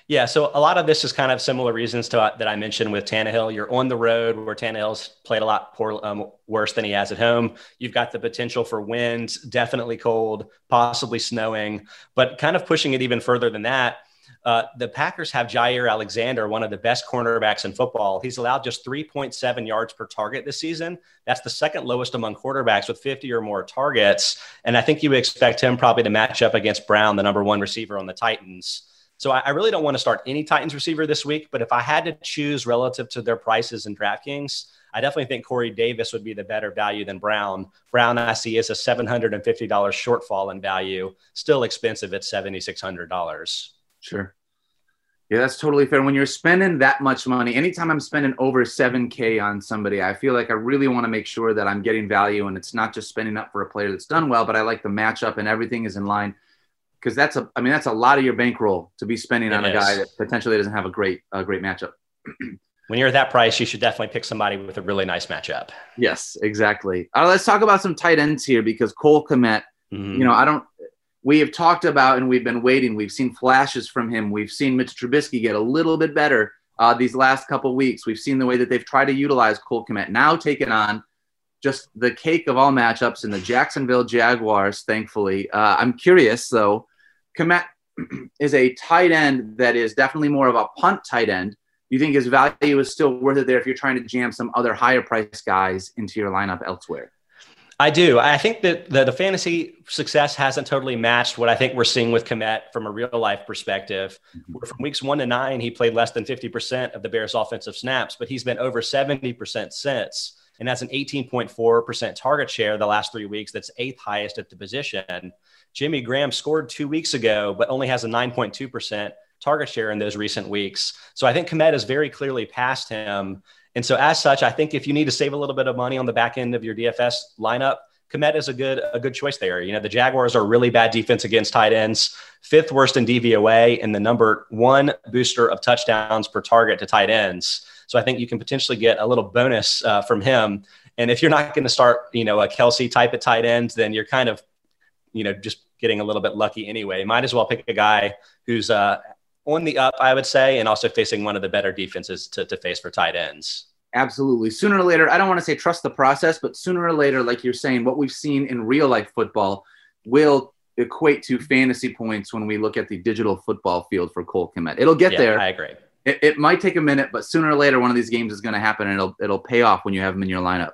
Yeah, so a lot of this is kind of similar reasons to uh, that I mentioned with Tannehill. You're on the road where Tannehill's played a lot poor, um, worse than he has at home. You've got the potential for winds, definitely cold, possibly snowing, but kind of pushing it even further than that. Uh, the Packers have Jair Alexander, one of the best cornerbacks in football. He's allowed just three point seven yards per target this season. That's the second lowest among quarterbacks with fifty or more targets. And I think you would expect him probably to match up against Brown, the number one receiver on the Titans. So I, I really don't want to start any Titans receiver this week, but if I had to choose relative to their prices in DraftKings, I definitely think Corey Davis would be the better value than Brown. Brown, I see, is a seven hundred fifty dollars shortfall in value, still expensive at seven thousand six hundred dollars. Sure. Yeah, that's totally fair. When you're spending that much money, anytime I'm spending over seven K on somebody, I feel like I really want to make sure that I'm getting value, and it's not just spending up for a player that's done well, but I like the matchup and everything is in line. Because that's a, I mean, that's a lot of your bankroll to be spending on It a is. guy that potentially doesn't have a great, a great matchup. When you're at that price, you should definitely pick somebody with a really nice matchup. Yes, exactly. All right, let's talk about some tight ends here because Cole Kmet, Mhm. you know, I don't, we have talked about and we've been waiting. We've seen flashes from him. We've seen Mitch Trubisky get a little bit better uh, these last couple of weeks. We've seen the way that they've tried to utilize Cole Kmet, now taking on just the cake of all matchups in the Jacksonville Jaguars, thankfully. Uh, I'm curious, though. Kmet is a tight end that is definitely more of a punt tight end. You think his value is still worth it there if you're trying to jam some other higher price guys into your lineup elsewhere? I do. I think that the, the fantasy success hasn't totally matched what I think we're seeing with Kmet from a real life perspective. Where from weeks one to nine, he played less than fifty percent of the Bears offensive snaps, but he's been over seventy percent since, and that's an eighteen point four percent target share the last three weeks. That's eighth highest at the position. Jimmy Graham scored two weeks ago, but only has a nine point two percent target share in those recent weeks. So I think Kmet is very clearly past him. And so as such, I think if you need to save a little bit of money on the back end of your D F S lineup, Kmet is a good, a good choice there. You know, the Jaguars are really bad defense against tight ends, fifth worst in D V O A, and the number one booster of touchdowns per target to tight ends. So I think you can potentially get a little bonus uh, from him. And if you're not going to start, you know, a Kelsey type at tight end, then you're kind of, you know, just getting a little bit lucky anyway. Might as well pick a guy who's uh, on the up, I would say, and also facing one of the better defenses to, to face for tight ends. Absolutely. Sooner or later, I don't want to say trust the process, but sooner or later, like you're saying, what we've seen in real life football will equate to fantasy points when we look at the digital football field for Cole Kmet. It'll get Yeah, there. I agree. It, it might take a minute, but sooner or later, one of these games is going to happen, and it'll it'll pay off when you have him in your lineup.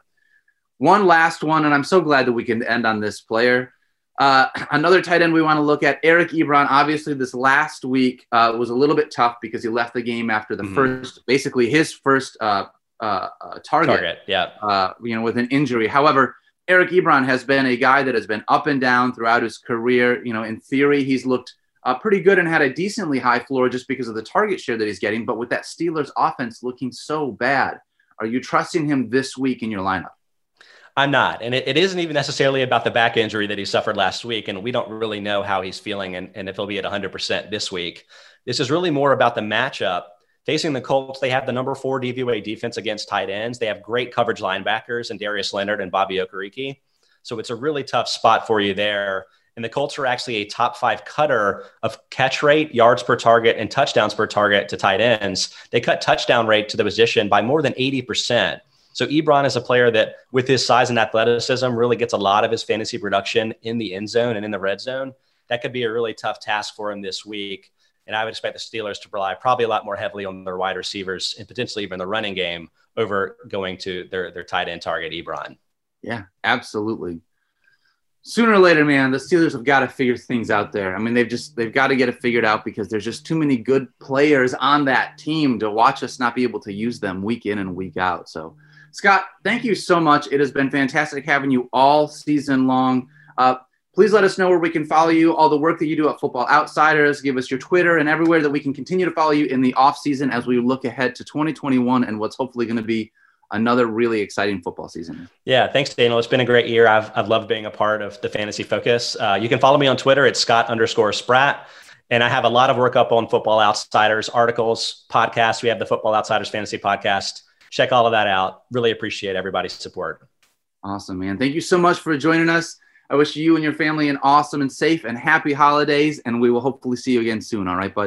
One last one, and I'm so glad that we can end on this player. Uh, another tight end we want to look at, Eric Ebron. Obviously, this last week uh, was a little bit tough because he left the game after the Mhm. first, basically his first uh, uh, uh, target, Target, yeah. uh, you know, with an injury. However, Eric Ebron has been a guy that has been up and down throughout his career. You know, in theory, he's looked uh, pretty good and had a decently high floor just because of the target share that he's getting. But with that Steelers offense looking so bad, are you trusting him this week in your lineup? I'm not. And it, it isn't even necessarily about the back injury that he suffered last week. And we don't really know how he's feeling and, and if he'll be at one hundred percent this week. This is really more about the matchup. Facing the Colts, they have the number four D V O A defense against tight ends. They have great coverage linebackers and Darius Leonard and Bobby Okereke. So it's a really tough spot for you there. And the Colts are actually a top five cutter of catch rate, yards per target, and touchdowns per target to tight ends. They cut touchdown rate to the position by more than eighty percent. So Ebron is a player that with his size and athleticism really gets a lot of his fantasy production in the end zone and in the red zone. That could be a really tough task for him this week. And I would expect the Steelers to rely probably a lot more heavily on their wide receivers and potentially even the running game over going to their, their tight end target, Ebron. Yeah, absolutely. Sooner or later, man, the Steelers have got to figure things out there. I mean, they've just, they've got to get it figured out because there's just too many good players on that team to watch us not be able to use them week in and week out. So, Scott, thank you so much. It has been fantastic having you all season long. Uh, please let us know where we can follow you, all the work that you do at Football Outsiders. Give us your Twitter and everywhere that we can continue to follow you in the off season as we look ahead to twenty twenty-one and what's hopefully going to be another really exciting football season. Yeah, thanks, Daniel. It's been a great year. I've, I've loved being a part of the Fantasy Focus. Uh, you can follow me on Twitter at Scott underscore Spratt. And I have a lot of work up on Football Outsiders, articles, podcasts. We have the Football Outsiders Fantasy Podcast. Check all of that out. Really appreciate everybody's support. Awesome, man. Thank you so much for joining us. I wish you and your family an awesome and safe and happy holidays, and we will hopefully see you again soon. All right, bud?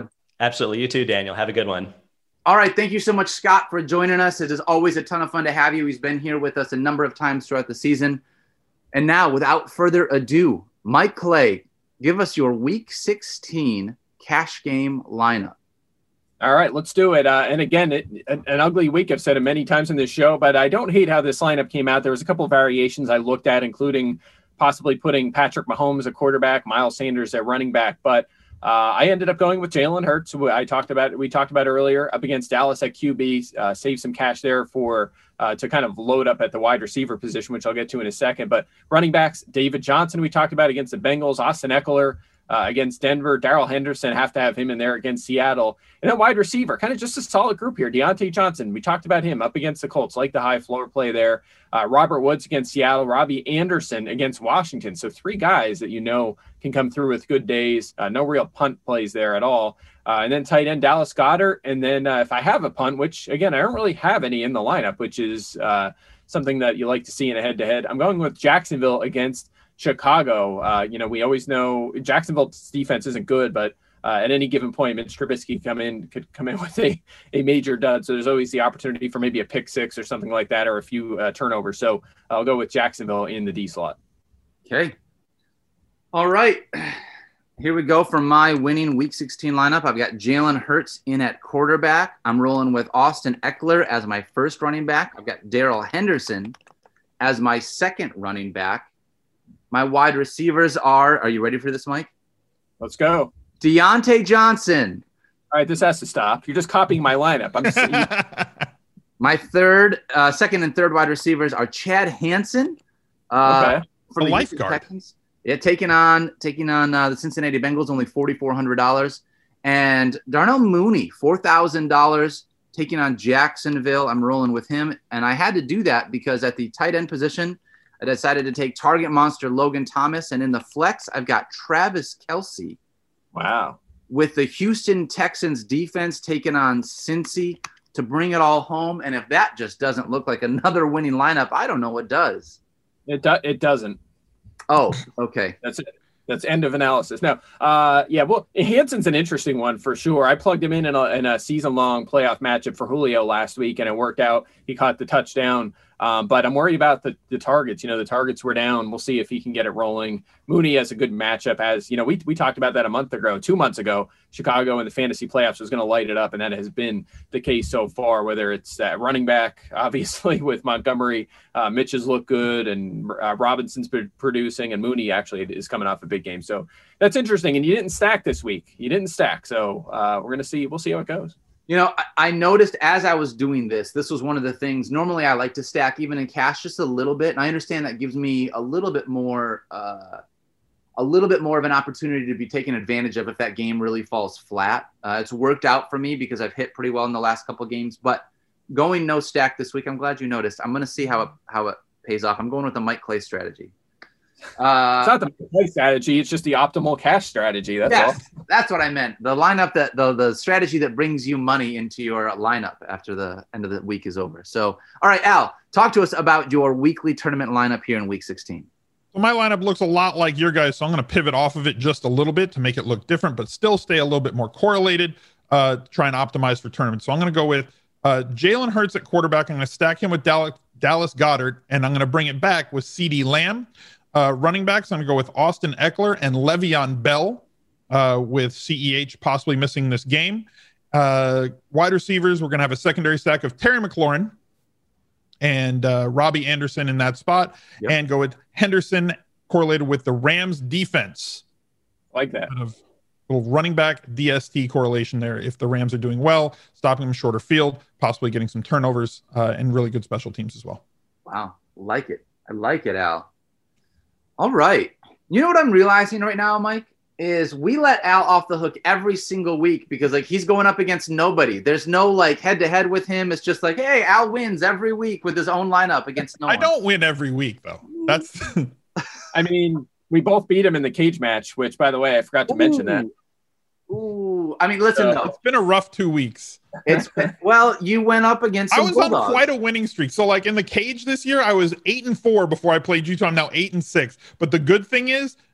Absolutely. You too, Daniel. Have a good one. All right. Thank you so much, Scott, for joining us. It is always a ton of fun to have you. He's been here with us a number of times throughout the season. And now, without further ado, Mike Clay, give us your Week sixteen cash game lineup. All right, let's do it. Uh, and again, it, an, an ugly week. I've said it many times in this show, but I don't hate how this lineup came out. There was a couple of variations I looked at, including possibly putting Patrick Mahomes at quarterback, Miles Sanders at running back. But uh, I ended up going with Jalen Hurts, who I talked about. We talked about earlier, up against Dallas at Q B. Uh, save some cash there for uh, to kind of load up at the wide receiver position, which I'll get to in a second. But running backs, David Johnson, we talked about against the Bengals, Austin Eckler. Uh, against Denver, Darrell Henderson, have to have him in there against Seattle. And then wide receiver, kind of just a solid group here. Deontay Johnson, we talked about him up against the Colts, like the high floor play there. Uh, Robert Woods against Seattle, Robbie Anderson against Washington. So three guys that you know can come through with good days. Uh, no real punt plays there at all. Uh, and then tight end Dallas Goedert. And then uh, if I have a punt, which again, I don't really have any in the lineup, which is uh, something that you like to see in a head-to-head. I'm going with Jacksonville against Chicago. Uh, you know, we always know Jacksonville's defense isn't good, but uh, at any given point, Mitch Trubisky come in could come in with a, a major dud. So there's always the opportunity for maybe a pick six or something like that, or a few uh, turnovers. So I'll go with Jacksonville in the D slot. Okay. All right. Here we go for my winning Week sixteen lineup. I've got Jalen Hurts in at quarterback. I'm rolling with Austin Eckler as my first running back. I've got Darrell Henderson as my second running back. My wide receivers are, are you ready for this, Mike? Let's go. Deontay Johnson. All right, this has to stop. You're just copying my lineup. I'm just, My third, uh, second and third wide receivers are Chad Hansen. Uh, okay. For A the Houston lifeguard. Texans. Yeah, taking on taking on uh, the Cincinnati Bengals, only forty-four hundred dollars. And Darnell Mooney, four thousand dollars, taking on Jacksonville. I'm rolling with him. And I had to do that because at the tight end position, I decided to take target monster Logan Thomas. And in the flex, I've got Travis Kelce. Wow. With the Houston Texans defense taking on Cincy to bring it all home. And if that just doesn't look like another winning lineup, I don't know what does. It, do, it doesn't. Oh, okay. That's it. That's end of analysis. Now, uh, yeah, well, Hansen's an interesting one for sure. I plugged him in in a, in a season-long playoff matchup for Julio last week, and it worked out. He caught the touchdown. Um, but I'm worried about the, the targets. You know, the targets were down. We'll see if he can get it rolling. Mooney has a good matchup. As you know, we we talked about that a month ago, two months ago. Chicago in the fantasy playoffs was going to light it up, and that has been the case so far. Whether it's uh, running back, obviously with Montgomery, uh, Mitch has looked good, and uh, Robinson's been producing, and Mooney actually is coming off a big game. So that's interesting. And you didn't stack this week. You didn't stack. So uh, we're going to see. We'll see how it goes. You know, I, I noticed as I was doing this, this was one of the things. Normally, I like to stack even in cash just a little bit, and I understand that gives me a little bit more, uh, a little bit more of an opportunity to be taken advantage of if that game really falls flat. Uh, it's worked out for me because I've hit pretty well in the last couple of games. But going no stack this week, I'm glad you noticed. I'm going to see how it how it pays off. I'm going with the Mike Clay strategy. Uh, It's not the play strategy. It's just the optimal cash strategy. That's yes, all. that's what I meant. The lineup that the the strategy that brings you money into your lineup after the end of the week is over. So, all right, Al, talk to us about your weekly tournament lineup here in week sixteen. So my lineup looks a lot like your guys, so I'm going to pivot off of it just a little bit to make it look different, but still stay a little bit more correlated, uh, try and optimize for tournaments. So I'm going to go with uh, Jalen Hurts at quarterback. I'm going to stack him with Dallas, Dallas Goedert, and I'm going to bring it back with CeeDee Lamb. Uh, running backs, I'm going to go with Austin Eckler and Le'Veon Bell, uh, with C E H possibly missing this game. Uh, wide receivers, we're going to have a secondary stack of Terry McLaurin and uh, Robbie Anderson in that spot, Yep. and go with Henderson correlated with the Rams defense. Like that. Kind of little running back D S T correlation there. If the Rams are doing well, stopping them shorter field, possibly getting some turnovers, uh, and really good special teams as well. Wow, like it. I like it, Al. All right. You know what I'm realizing right now, Mike, is we let Al off the hook every single week because like he's going up against nobody. There's no like head to head with him. It's just like, hey, Al wins every week with his own lineup against no I one. don't win every week though. That's I mean, we both beat him in the cage match, which, by the way, I forgot to mention that. Ooh, I mean, listen Uh, though. it's been a rough two weeks. It's well, you went up against I some was Bulldogs. on quite a winning streak. So like in the cage this year, I was eight and four before I played you two. I'm now eight and six. But the good thing is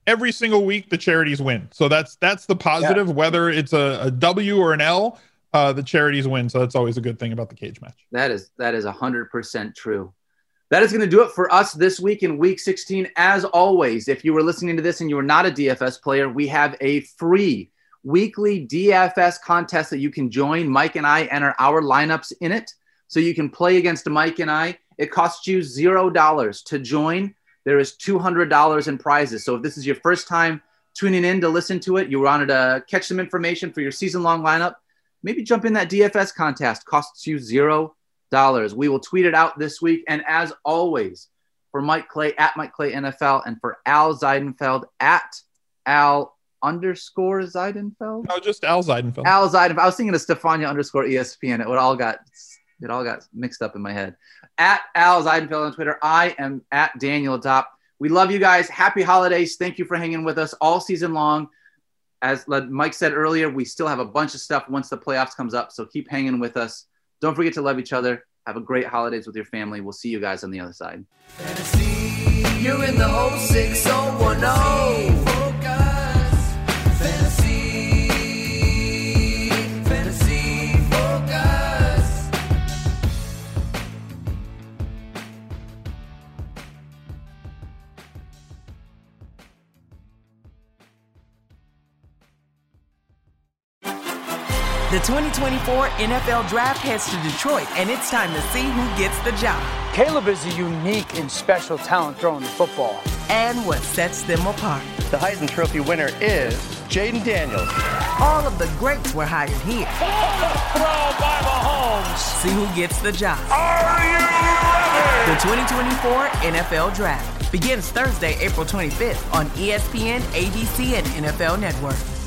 every single week the charities win. So that's that's the positive. Yeah. Whether it's a, a W or an L, uh, the charities win. So that's always a good thing about the cage match. That is that is one hundred percent true. That is going to do it for us this week in week sixteen. As always, if you were listening to this and you were not a D F S player, we have a free weekly D F S contest that you can join. Mike and I enter our lineups in it. So you can play against Mike and I. It costs you zero dollars to join. There is two hundred dollars in prizes. So if this is your first time tuning in to listen to it, you wanted to catch some information for your season-long lineup, maybe jump in that D F S contest. Costs you zero dollars. We will tweet it out this week. And as always, for Mike Clay at Mike Clay N F L and for Al Zeidenfeld at Al underscore Zeidenfeld. No, just Al Zeidenfeld. Al Zeidenfeld. I was thinking of Stefania underscore E S P N. It all got it all got mixed up in my head. At Al Zeidenfeld on Twitter. I am at Daniel Dopp. We love you guys. Happy holidays. Thank you for hanging with us all season long. As Mike said earlier, we still have a bunch of stuff once the playoffs comes up. So keep hanging with us. Don't forget to love each other. Have a great holidays with your family. We'll see you guys on the other side. Fantasy, you're in the oh six oh one oh. Focus. Fantasy. Fantasy focus. The twenty twenty-four N F L Draft heads to Detroit, and it's time to see who gets the job. Caleb is a unique and special talent throwing the football. And what sets them apart. The Heisman Trophy winner is Jaden Daniels. All of the greats were hired here. Throw by Mahomes. See who gets the job. Are you ready? The twenty twenty-four N F L Draft begins Thursday, April twenty-fifth on E S P N, A B C, and N F L Network.